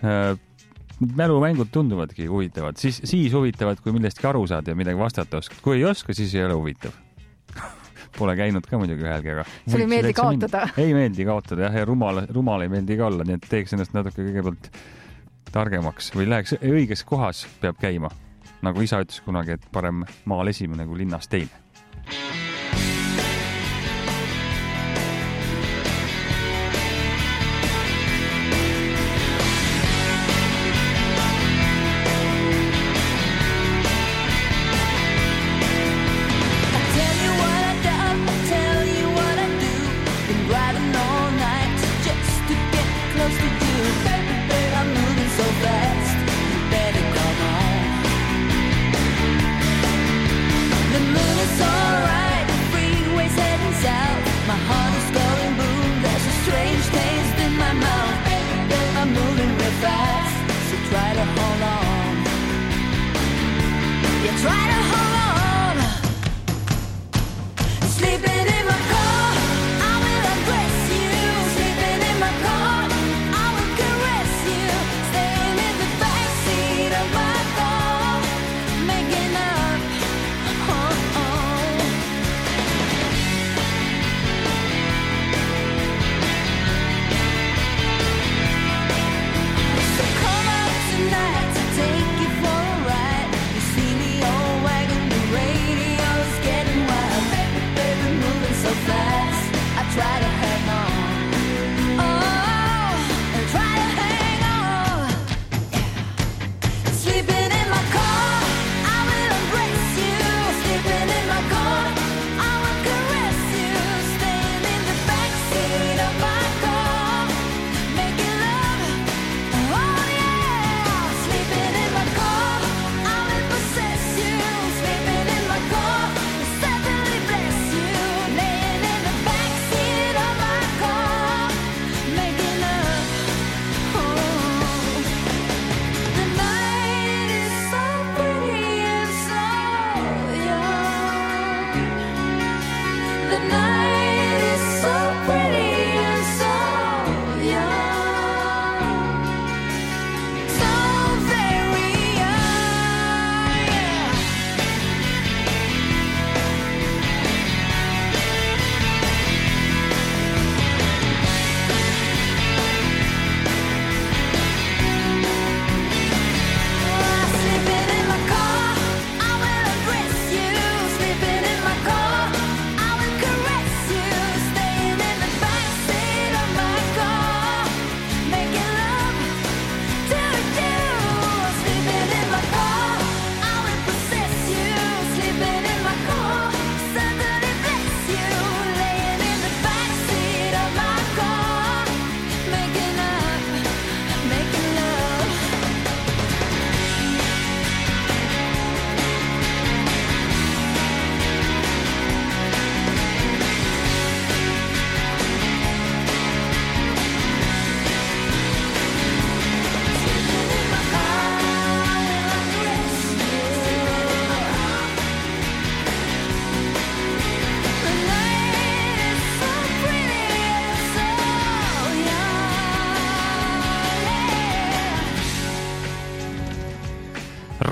S5: Mälumängud tunduvadki huvitavad. Siis, siis huvitavad, kui millestki aru saad ja midagi vastata oskad. Kui ei oska, siis ei ole huvitav. Pole käinud ka muidugi ühelgi, aga...
S6: Sul ei meeldi kaotada?
S5: Ei meeldi kaotada, jah, ja rumal, rumal ei meeldi ka olla, nii et teeks ennast natuke kõigepealt targemaks või läheks õiges kohas peab käima. Nagu isa ütles kunagi, et parem maal esimene kui linnas teine.
S8: Sleeping in my car, I will caress you.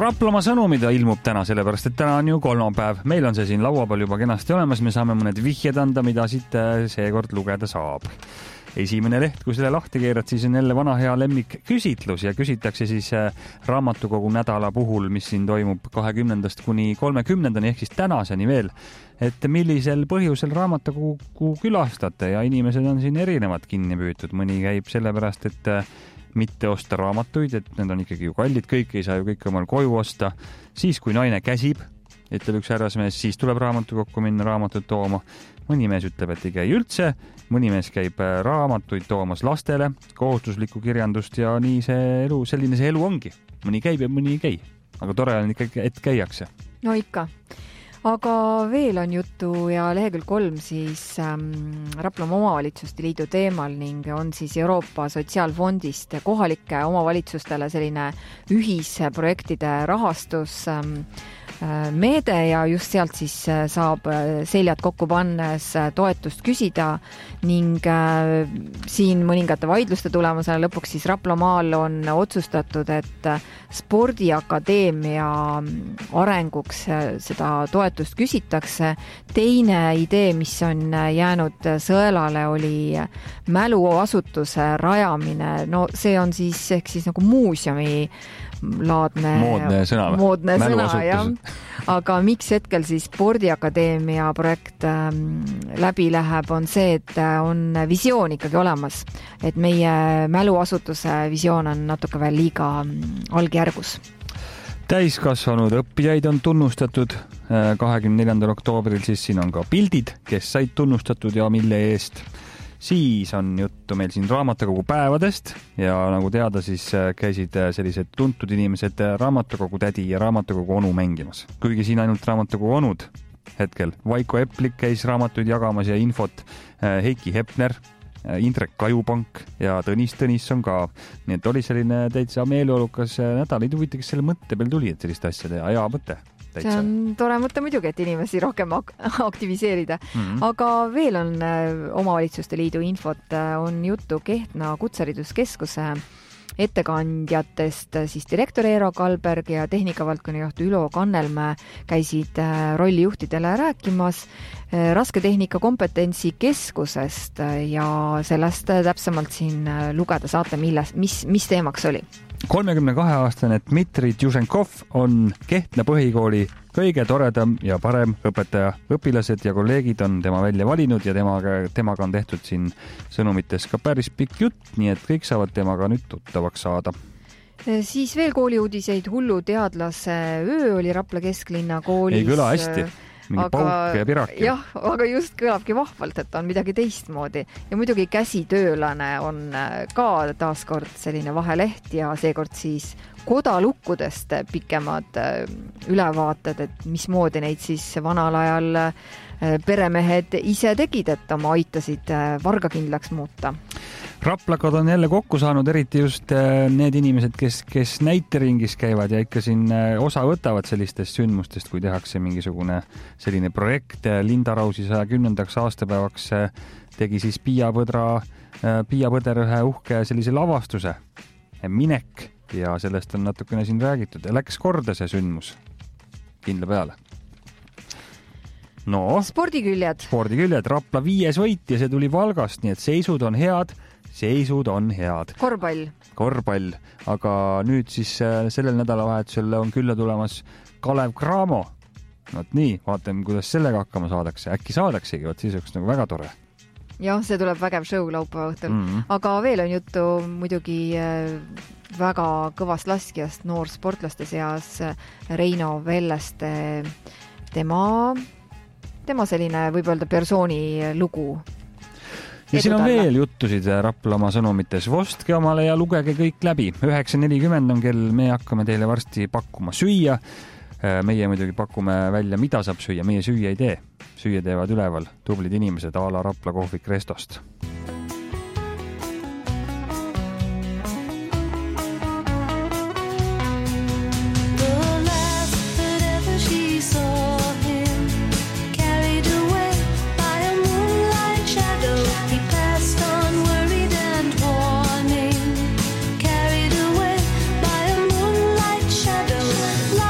S5: Raplamaa sõnumid ilmub täna, sellepärast, et täna on ju kolmapäev. Meil on see siin laua peal juba kenasti olemas, me saame mõned vihjed anda, mida siit seekord lugeda saab. Esimene leht, kui selle lahti keerad, siis on jälle vana hea lemmik küsitlus ja küsitakse siis raamatukogu nädala puhul, mis siin toimub kahekümnendast kuni kolmekümnendani ehk siis tänaseni veel, et millisel põhjusel raamatukogu külastate ja inimesed on siin erinevad kinni püütud. Mõni käib sellepärast, et mitte osta raamatuid, et need on ikkagi ju kallid, kõik ei saa ju kõik omal koju osta. Siis, kui naine käsib, ütleb üks härrasmees, siis tuleb raamatukokku minna raamatut tooma. Mõni mees ütleb, et ei käi üldse, mõni mees käib raamatuid toomas lastele, kohustuslikku kirjandust ja nii see elu, selline see elu ongi. Mõni käib ja mõni ei käi, aga tore on ikkagi, et käiakse.
S6: No ikka. Aga veel on juttu ja lehekülg kolm siis ähm, Raplamaa omavalitsuste liidu teemal ning on siis Euroopa Sotsiaalfondist kohalike omavalitsustele selline ühisprojektide rahastus ähm, meede ja just sealt siis saab seljad kokku pannes toetust küsida ning äh, siin mõningate vaidluste tulemusena lõpuks siis Raplamaal on otsustatud, et spordiakadeemia arenguks seda toetust küsitakse. Teine idee, mis on jäänud sõelale, oli mäluasutuse rajamine. No see on siis ehk siis nagu muuseumi laadne
S5: moodne sõna,
S6: moodne sõna jah. Aga miks hetkel siis spordiakadeemia projekt ähm, läbi läheb, on see, et on visioon ikkagi olemas, et meie mäluasutuse visioon on natuke veel liiga algjärgus.
S5: Täiskasvanud õppijaid on tunnustatud kahekümne neljandal oktoobril, siis siin on ka pildid, kes said tunnustatud ja mille eest. Siis on juttu meil siin raamatukogu päevadest ja nagu teada, siis käisid sellised tuntud inimesed raamatukogu tädi ja raamatukogu onu mängimas. Kuigi siin ainult raamatukogu onud hetkel. Vaiko Eplik käis raamatuid jagamas ja infot, Heiki Hepner, Indrek Kajupank ja Tõnis Tõnisson ka. Nii et oli selline täitsa meeleolukas nädal. Ei tuvita, kes selle mõtte peal tuli, et sellist asja teha. Hea mõte.
S6: See on tore mõte muidugi, et inimesi rohkem ak- aktiviseerida. Mm-hmm. Aga veel on omavalitsuste liidu infot, on juttu Kehtna Kutsehariduskeskuse ettekandjatest, siis direktor Eero Kalberg ja tehnikavaldkonna juht Ülo Kannelmäe käisid rollijuhtidele rääkimas rasketehnika kompetentsi keskusest ja sellest täpsemalt siin lugeda saate, milles, mis, mis teemaks oli.
S5: kolmekümne kahe aastane Dmitri Tjusenkov on Kehtna põhikooli kõige toredam ja parem õpetaja. Õpilased ja kolleegid on tema välja valinud ja temaga, temaga on tehtud siin sõnumites ka päris pikk jutt, nii et kõik saavad temaga nüüd tuttavaks saada.
S6: Siis veel kooliuudiseid. Hullu teadlase öö oli Rapla kesklinna koolis.
S5: Ei kõla hästi. Mingi aga, pauk ja pirak.
S6: Jah, aga just kõlabki vahvalt, et on midagi teistmoodi. Ja muidugi käsitöölane on ka taaskord selline vaheleht ja seekord siis kodalukkudest pikemad ülevaated, et mismoodi neid siis vanal ajal peremehed ise tegid, et oma aitasid vargakindlaks muuta.
S5: Raplakad on jälle kokku saanud, eriti just need inimesed, kes, kes näiteringis käivad ja ikka siin osa võtavad sellistest sündmustest, kui tehakse mingisugune selline projekt. Linda Rausi saja kümnendaks aastapäevaks tegi siis Piia Põdra, Piia Põder ühe uhke sellise lavastuse, Minek, ja sellest on natukene siin räägitud. Läks korda see sündmus kindla peale. No,
S6: spordiküljed.
S5: Spordiküljed, Rapla viies võit ja see tuli Valgast, nii et seisud on head, seisud on head.
S6: Korvpall.
S5: Korvpall, aga nüüd siis sellel nädalavahetusel on külla tulemas Kalev Cramo. Not nii, vaatame, kuidas sellega hakkama saadakse. Äkki saadaksegi, vaat siis oleks nagu väga tore.
S6: Jah, see tuleb vägev show laupäeva õhtul. Mm-hmm. Aga veel on juttu muidugi väga kõvast laskjast noorsportlaste seas Reino Velleste, tema tema selline võib öelda persooni lugu.
S5: Ja siin on veel juttusid Raplamaa sõnumites. Vostke omale ja lugege kõik läbi. üheksa nelikümmend on kell, me hakkame teile varsti pakkuma süüa. Meie muidugi pakume välja, mida saab süüa. Meie süüa ei tee. Süüa teevad üleval tublid inimesed a la Rapla kohvik Restost.
S8: Light shadow.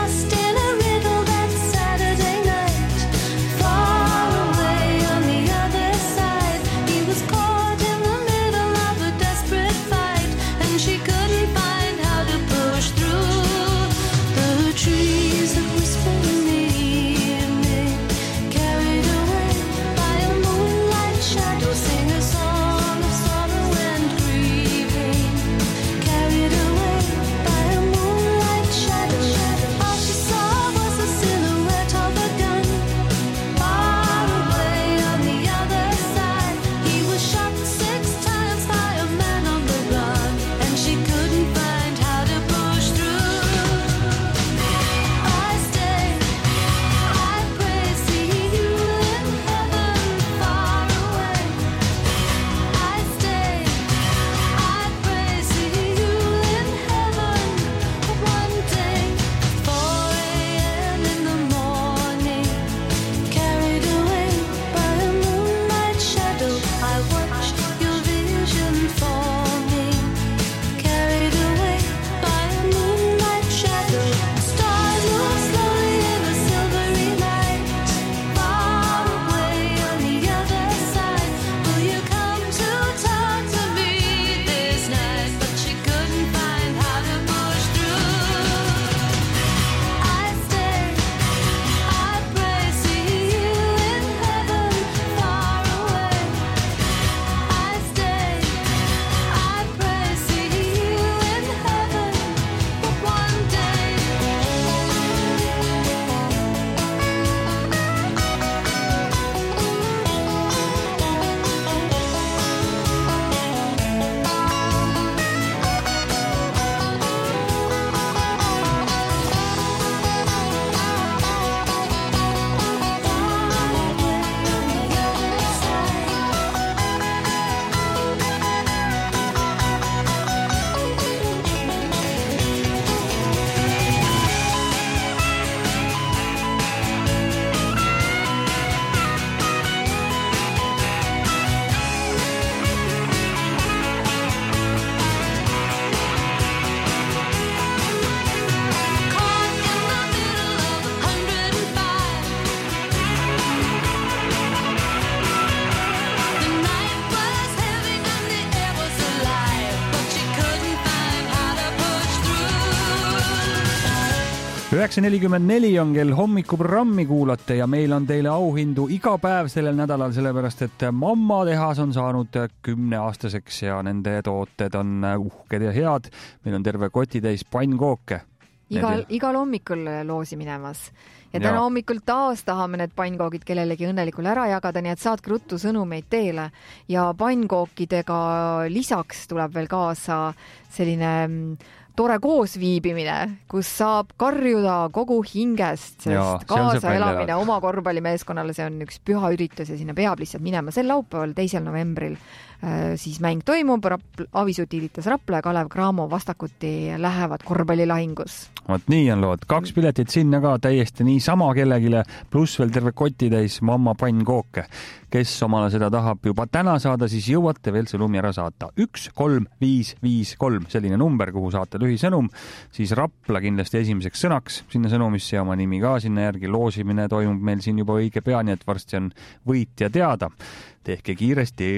S5: üheksa nelikümmend neli on kell hommikuprogrammi kuulate ja meil on teile auhindu iga päev sellel nädalal, sellepärast et Mamma tehas on saanud kümneaastaseks ja nende tooted on uhked ja head. Meil on terve kotitäis pannkooke.
S6: Igal, igal hommikul loosi minemas. Ja täna ja. hommikul taas tahame need pannkoogid kellelegi õnnelikul ära jagada, nii et saatke ruttu sõnumeid teele. Ja pannkookidega lisaks tuleb veel kaasa selline tore koosviibimine, kus saab karjuda kogu hingest, sest ja, kaasa elamine oma korvpallimeeskonnale, see on üks püha üritus ja sinna peab lihtsalt minema. Sel laupäeval, teisel novembril siis mäng toimub, Avisut Ilitas Rapla ja Kalev Cramo vastakuti lähevad korvpallilahingus.
S5: Vot nii on lood. Kaks piletit sinna ka täiesti nii sama kellegile, pluss veel terve kotitäis Mamma pannkooke. Kes omale seda tahab juba täna saada, siis jõuate veel sõnumi ära saata. üks kolm viis viis kolm, selline number, kuhu saate lühisõnum, siis Rapla kindlasti esimeseks sõnaks sinna sõnumisse ja oma nimi ka sinna järgi. Loosimine toimub meil siin juba õige pea, nii et varsti on võitja teada. Tehke kiiresti.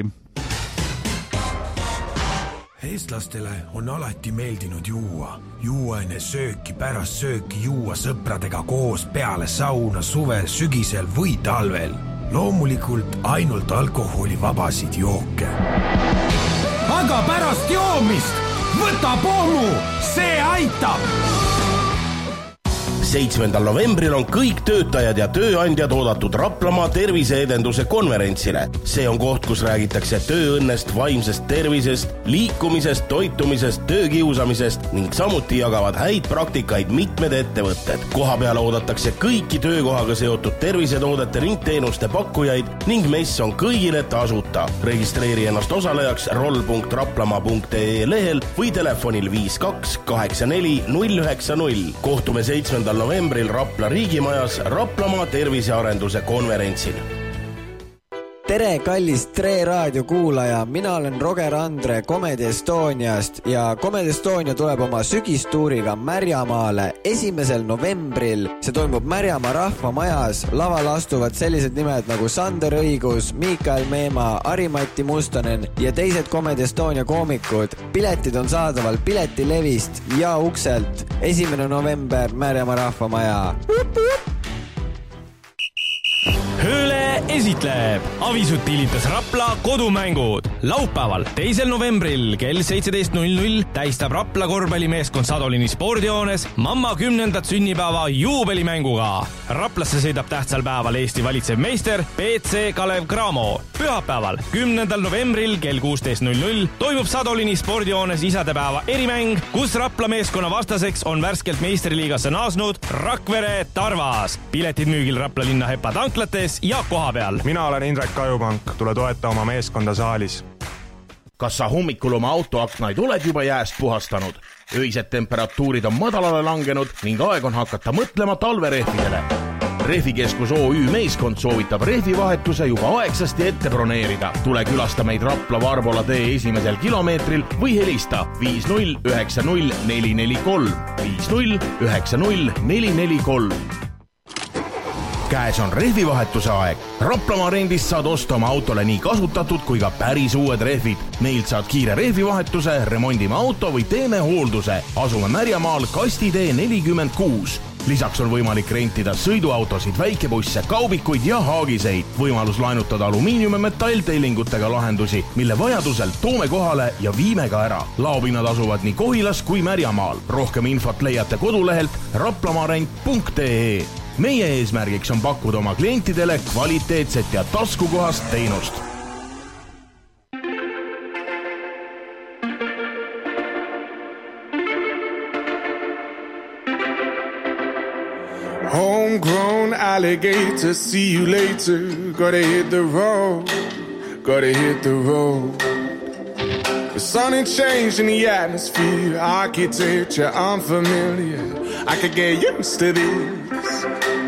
S14: Eestlastele on alati meeldinud juua. Juua enne sööki, pärast sööki juua sõpradega koos peale sauna suvel, sügisel või talvel. Loomulikult ainult alkoholivabasid jooke.
S9: Aga pärast joomist võta pommu, see aitab!
S2: seitsmendal novembril on kõik töötajad ja tööandjad oodatud Raplamaa terviseedenduse konverentsile. See on koht, kus räägitakse tööõnnest, vaimsest tervisest, liikumisest, toitumisest, töökiusamisest ning samuti jagavad häid praktikaid mitmed ettevõtted. Koha peale oodatakse kõiki töökohaga seotud tervisetoodete ning teenuste pakkujaid ning mess on kõigile tasuta. Registreeri ennast osalejaks roll punkt raplamaa punkt ee lehel või telefonil viis kaks kaheksa neli null üheksa null. Kohtume seitsmendal novembril Rapla riigimajas Raplamaa tervisearenduse konverentsil.
S15: Tere, kallis Tre Raadio kuulaja, mina olen Roger Andre Comedy Estoniast ja Comedy Estonia tuleb oma sügistuuriga Märjamaale esimesel novembril. See toimub Märjamaa rahvamajas, laval astuvad sellised nimed nagu Sander Õigus, Mikael Meemaa, Ari-Matti Mustonen ja teised Comedy Estonia koomikud. Piletid on saadaval Piletilevist ja ukselt. Esimene november Märjamaa rahvamaja.
S9: Hööle esitleb Avisut Ilitas Rapla kodumängud. Laupäeval, teisel novembril kell seitseteist null null täistab Rapla korvpallimeeskond Sadolini spordijoones Mamma kümnendat sünnipäeva juubelimänguga. Raplasse sõidab tähtsal päeval Eesti valitsev meister P C Kalev Cramo. Pühapäeval, kümnendal novembril kell kuusteist null null toimub Sadolini spordijoones isadepäeva erimäng, kus Rapla meeskonna vastaseks on värskelt meistriliigasse naasnud Rakvere Tarvas. Piletid müügil Rapla linna Hepa tanklates ja koha peal.
S16: Mina olen Indrek Kajupank, tule toeta oma meeskonda saalis.
S2: Kas sa hommikul oma autoaknaid oled juba jääst puhastanud? Öised temperatuurid on madalale langenud ning aeg on hakata mõtlema talverehvidele. Rehvikeskus O Ü meeskond soovitab rehvivahetuse juba aegsasti ette broneerida. Tule külasta meid Rapla Varbola tee esimesel kilomeetril või helista viis null üheksa null neli neli kolm viis null üheksa null neli neli kolm. Käes on rehvivahetuse aeg. Raplamaa rendist saad osta oma autole nii kasutatud kui ka päris uued rehvid. Meilt saad kiire rehvivahetuse, remondime auto või teeme hoolduse. Asume Märjamaal Kastitee nelikümmend kuus. Lisaks on võimalik rentida sõiduautosid, väikebusse, kaubikuid ja haagiseid. Võimalus laenutada alumiinium- ja metalltellingutega lahendusi, mille vajadusel toome kohale ja viime ka ära. Laopinnad asuvad nii Kohilas kui Märjamaal. Rohkem infot leiate kodulehelt raplamaarent punkt ee. Meie eesmärgiks on pakkuda oma klientidele kvaliteetset ja taskukohast teenust.
S4: Homegrown alligator, see you later. Gotta hit the road, gotta hit the road. The sun ain't changed in the atmosphere, architecture unfamiliar. I could get used to this.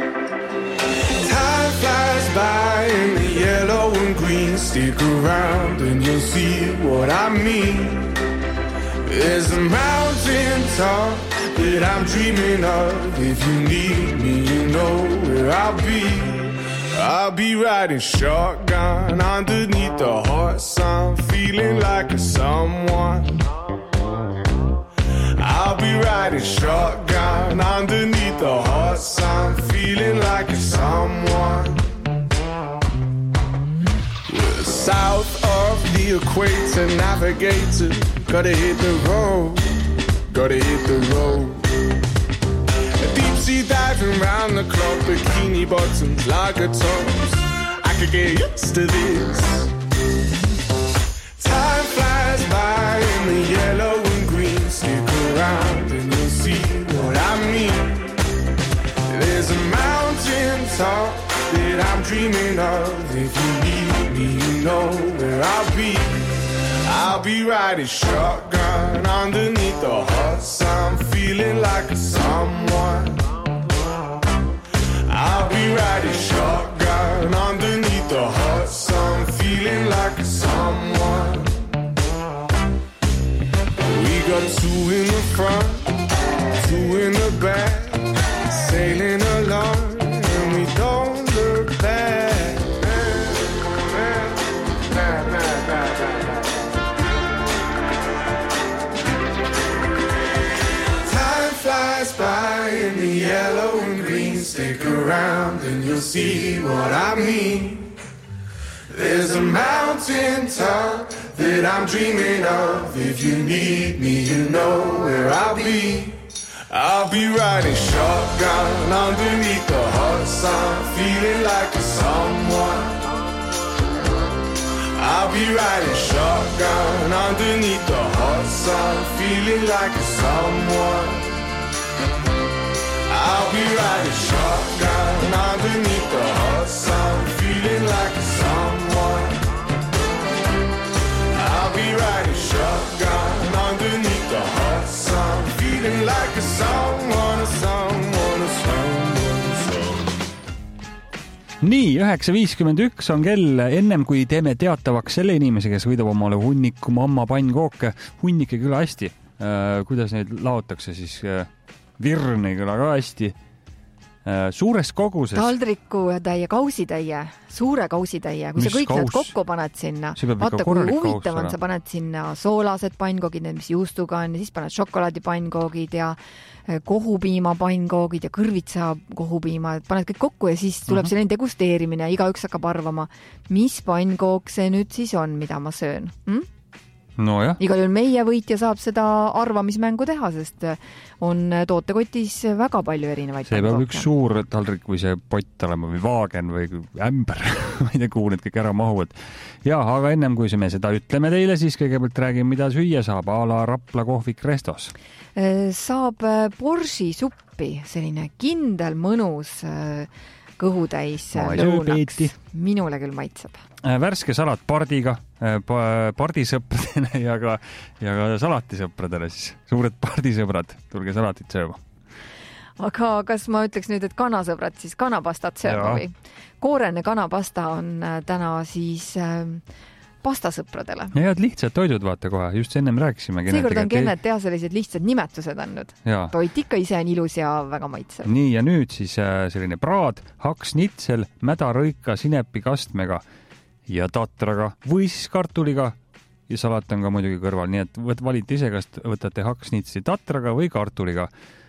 S4: Time flies by in the yellow and green. Stick around and you'll see what I mean. There's a mountain top that I'm dreaming of. If you need me, you know where I'll be. I'll be riding shotgun underneath the hot sun, feeling like a someone. I'll be riding shotgun underneath the hearts, I'm feeling like it's someone. We're south of the equator, navigator. Gotta hit the road, gotta hit the road. Deep sea diving round the clock, bikini bottoms, lager tops. I could get used to this. Time flies by in the yellow and green. Stick around and you'll see what I mean. There's a mountain top that I'm dreaming of. If you need me, you know where I'll be. I'll be riding shotgun underneath the hot sun, feeling like a someone. I'll be riding shotgun underneath the hot sun, feeling like a someone. We got two in the front, two in the back, sailing along and we don't look back. Flies by in the yellow and green. Stick around and you'll see what I mean. There's a mountain top that I'm dreaming of. If you need me, you know where I'll be. I'll be riding shotgun underneath the hot sun, feeling like a someone. I'll be riding shotgun underneath the hot sun, feeling like a someone. I'll be riding shotgun underneath the hot sun, feeling like a someone. I'll be riding shotgun underneath the hot sun, feeling like a someone, a someone, a someone, a someone.
S5: Nii, üheksa viiskümmend üks on kell. Ennem kui teeme teatavaks selle inimese, kes võidab omale hunniku mamma pannkooke, hunnik ei kõla hästi. Äh, kuidas neid laotakse siis? Äh, Virn ei kõla ka hästi. Suures koguses.
S6: Taldriku täie, kausitäie, suure kausitäie. Kui
S5: mis
S6: sa kõik
S5: kaus?
S6: Need kokku paned sinna,
S5: vaata
S6: kui huvitav on, sa paned sinna soolased pannkoogid, need mis juustuga on, ja siis paned šokolaadi pannkoogid ja kohupiima pannkoogid ja kõrvitsa kohupiima. Paned kõik kokku ja siis tuleb uh-huh. selline degusteerimine ja igaüks hakkab arvama, mis pannkook see nüüd siis on, mida ma söön. Hm?
S5: No jah.
S6: Igal juhul meie võitja saab seda arvamismängu teha, sest on tootekotis väga palju erinevaid.
S5: See peab üks suur taldrik või see pott olema või vaagen või ämber. Ma ei tea, kuhu need kõik ära mahuvad. Ja, aga ennem kui me seda ütleme teile, siis kõigepealt räägime, mida süüa saab a la Rapla kohvik Restos.
S6: Saab borši suppi, selline kindel mõnus kõhutäis lõunaks. Minule küll maitseb.
S5: Värske salat pardiga, pardisõpradele ja ka, ja ka salatisõpradele siis. Suured pardisõbrad, tulge salatit sööma.
S6: Aga kas ma ütleks nüüd, et kanasõbrad siis kanapastat sööma või? Koorene kanapasta on täna siis pastasõpradele.
S5: Ja head lihtsad toidud, vaata kohe, just ennem rääkisime.
S6: Seekord on Kennet teha sellised lihtsad nimetused andnud. Toit ikka ise on ilus ja väga maitsev.
S5: Nii, ja nüüd siis selline praad, haksnitsel, mädarõika, sinepi kastmega ja tatraga või siis kartuliga ja salat on ka muidugi kõrval, nii et võt, valite ise, kas võtate haksnitsli tatraga või kartuliga.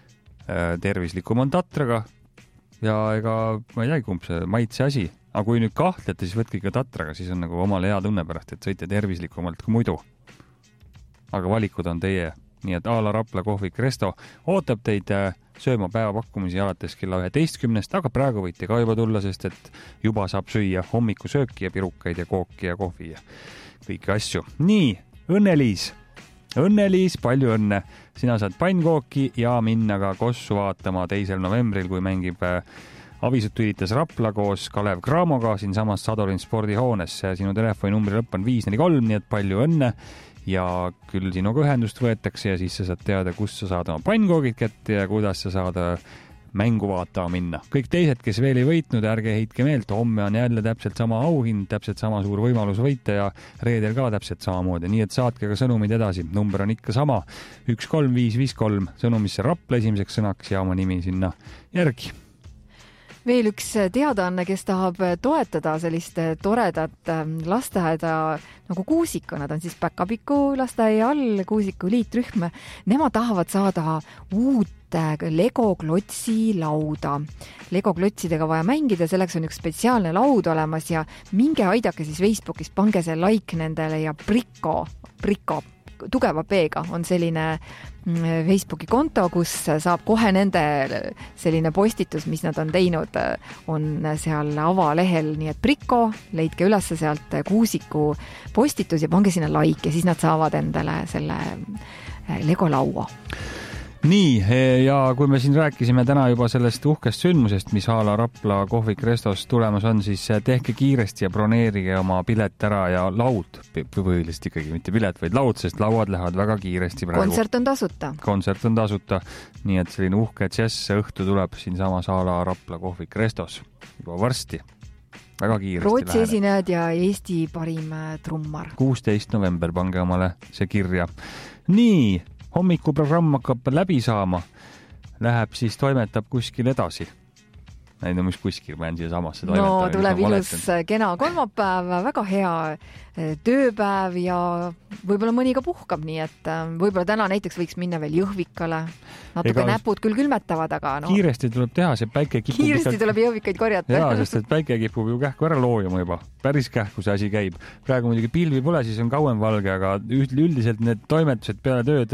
S5: Tervislikum on tatraga ja ega ma ei tea, kumb see maitse asi, aga kui nüüd kahtlete, siis võtke ikka tatraga, siis on nagu omale hea tunne pärast, et sõite tervislikumalt kui muidu. Aga valikud on teie, nii et a la Rapla kohvik Resto ootab teid sööma päevapakkumisi alates kella üheteistkümnest, aga praegu võite ka juba tulla, sest et juba saab süüa hommikusööki ja pirukaid ja kooki ja kohvi ja kõiki asju. Nii, Õnneliis, Õnneliis, palju õnne. Sina saad pannkooki ja minna ka Kossu vaatama teisel novembril, kui mängib Avisut ülitas Rapla koos Kalev Cramoga siin samas Sadolin spordihoones. Sinu telefoni numbri lõpp on viis neli kolm, nii et palju õnne. Ja küll sinuga ühendust võetakse ja siis sa saad teada, kus sa saad oma pannkoogid kätte ja kuidas sa saad mängu vaatama minna. Kõik teised, kes veel ei võitnud, ärge heitke meelt, homme on jälle täpselt sama auhind, täpselt sama suur võimalus võita ja reedel ka täpselt samamoodi. Nii et saatke ka sõnumid edasi. Number on ikka sama. üks kolm viis viis kolm sõnumisse Rapla esimeseks sõnaks ja oma nimi sinna järgi.
S6: Veel üks teadaanne, kes tahab toetada sellist toredat lasteaeda nagu Kuusiku, nad on siis Päkapiku lasteaia all, Kuusiku liitrühm. Nemad tahavad saada uut Lego klotsi lauda. Lego klotsidega vaja mängida, selleks on üks spetsiaalne laud olemas ja minge aidake siis Facebookis, pange see like nendele ja Bricko, Bricko, tugeva P-ga on selline Facebooki konto, kus saab kohe nende selline postitus, mis nad on teinud, on seal avalehel, nii et Bricko, leidke üles sealt Kuusiku postitus ja pange sinna like ja siis nad saavad endale selle Lego laua.
S5: Nii, ja kui me siin rääkisime täna juba sellest uhkest sündmusest, mis a la Rapla kohvik Restos tulemas on, siis tehke kiiresti ja broneerige oma pilet ära ja laud, põhiliselt ikkagi mitte pilet, vaid laud, sest lauad lähevad väga kiiresti praegu.
S6: Kontsert on tasuta.
S5: Kontsert on tasuta, nii et selline uhke džess õhtu tuleb siin samas a la Rapla kohvik Restos juba varsti. Väga kiiresti
S6: Rootsi
S5: läheb.
S6: esinejad ja Eesti parim trummar.
S5: kuusteist november, pange omale see kirja. Nii, hommikuprogramm hakkab läbi saama, läheb siis toimetab kuskil edasi. Ei no mis kuskil, ma jään siia samasse toimetada.
S6: No tuleb ilus kena kolmapäev, väga hea tööpäev ja võib-olla mõni ka puhkab, nii et võib-olla täna näiteks võiks minna veel Jõhvikale. Natuke Ega näpud küll külmetavad, aga no...
S5: Kiiresti tuleb teha, see päike kipub...
S6: Kiiresti ikka... tuleb Jõhvikaid korjata.
S5: Jaa, sest et päike kipub ju kähku ära loojama juba. Päris kähku see asi käib. Praegu muidugi pilvi pole, siis on kauem valge, aga üldiselt need toimetused peale tööd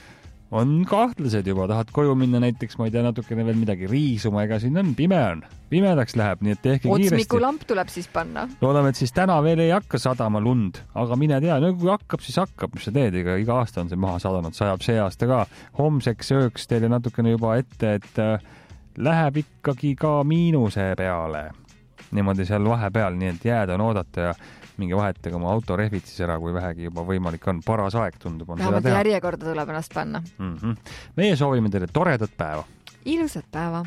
S5: on kahtlased juba. Tahad koju minna näiteks, ma ei tea, natukene veel midagi riisuma, ega siin on pime on. Pimedaks läheb, nii et tehke kiiresti.
S6: Otsmiku lamp tuleb siis panna.
S5: Loodame, et siis täna veel ei hakka sadama lund, aga mine tea, no kui hakkab, siis hakkab, mis sa teed, ega iga aasta on see maha sadanud, sajab see aasta ka. Homseks ööks teile natukene juba ette, et läheb ikkagi ka miinuse peale. Niimoodi seal vahepeal, nii et jääd on oodata ja mingi vahetega oma auto rehvid siis ära, kui vähegi juba võimalik on. Paras aeg tundub on
S6: Vähemalt seda teha. Järjekorda tuleb ennast panna.
S5: Mm-hmm. Meie soovime teile toredat päeva.
S6: Ilusat päeva.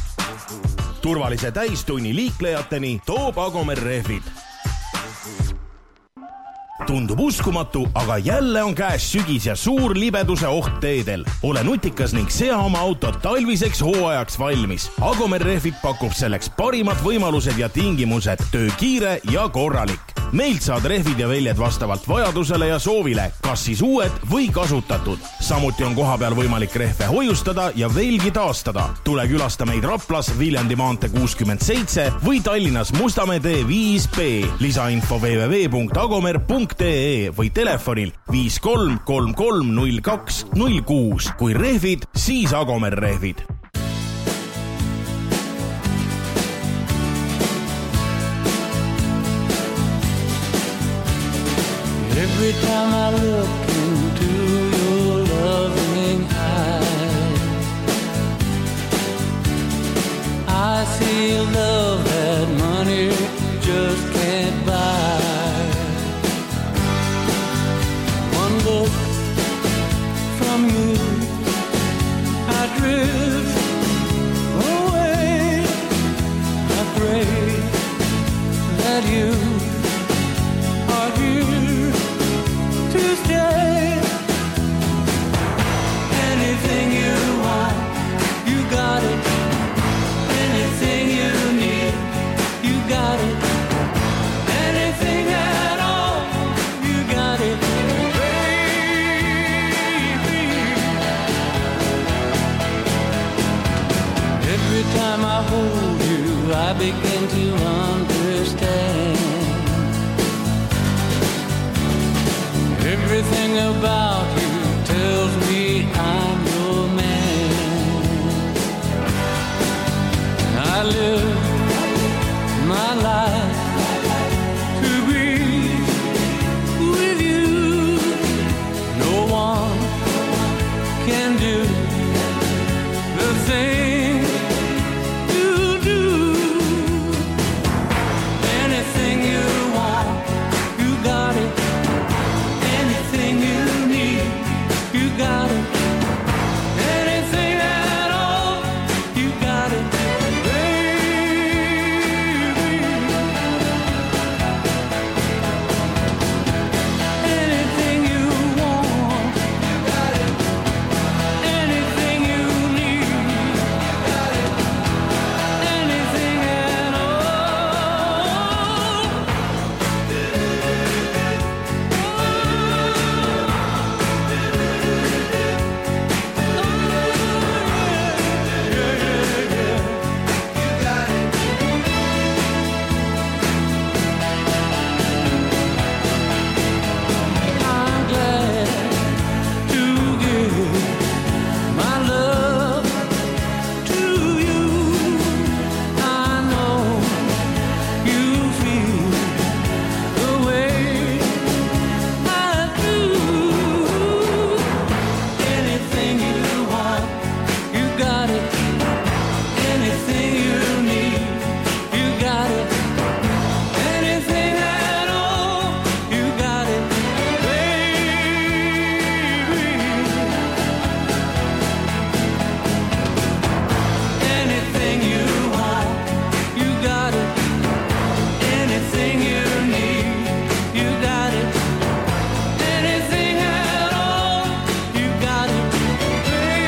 S2: Turvalise täistunni liiklejateni toob Agomer rehvid. Tundub uskumatu, aga jälle on käes sügis ja suur libeduse oht teedel. Ole nutikas ning sea oma autot talviseks hooajaks valmis. Agomer rehvid pakub selleks parimad võimalused ja tingimused, töö kiire ja korralik. Meilt saad rehvid ja väljed vastavalt vajadusele ja soovile, kas siis uued või kasutatud. Samuti on koha peal võimalik rehve hoiustada ja veelgi taastada. Tule külasta meid Raplas Viljandi maantee kuuskümmend seitse või Tallinnas Mustamäe tee viis B. Lisainfo w w w punkt agomer punkt e e või telefonil viis kolm kolm kolm null kaks null kuus. Kui rehvid, siis Agomer rehvid.
S8: Every time I look into your loving eyes, I see a love that money just can't buy. One look from you, I drift away. I pray that you are here to stay. Anything you want, you got it. Anything you need, you got it. Anything at all, you got it, baby. Every time I hold you, I begin to understand. Everything about you tells me I'm your man. I live my life to be with you. No one can do the thing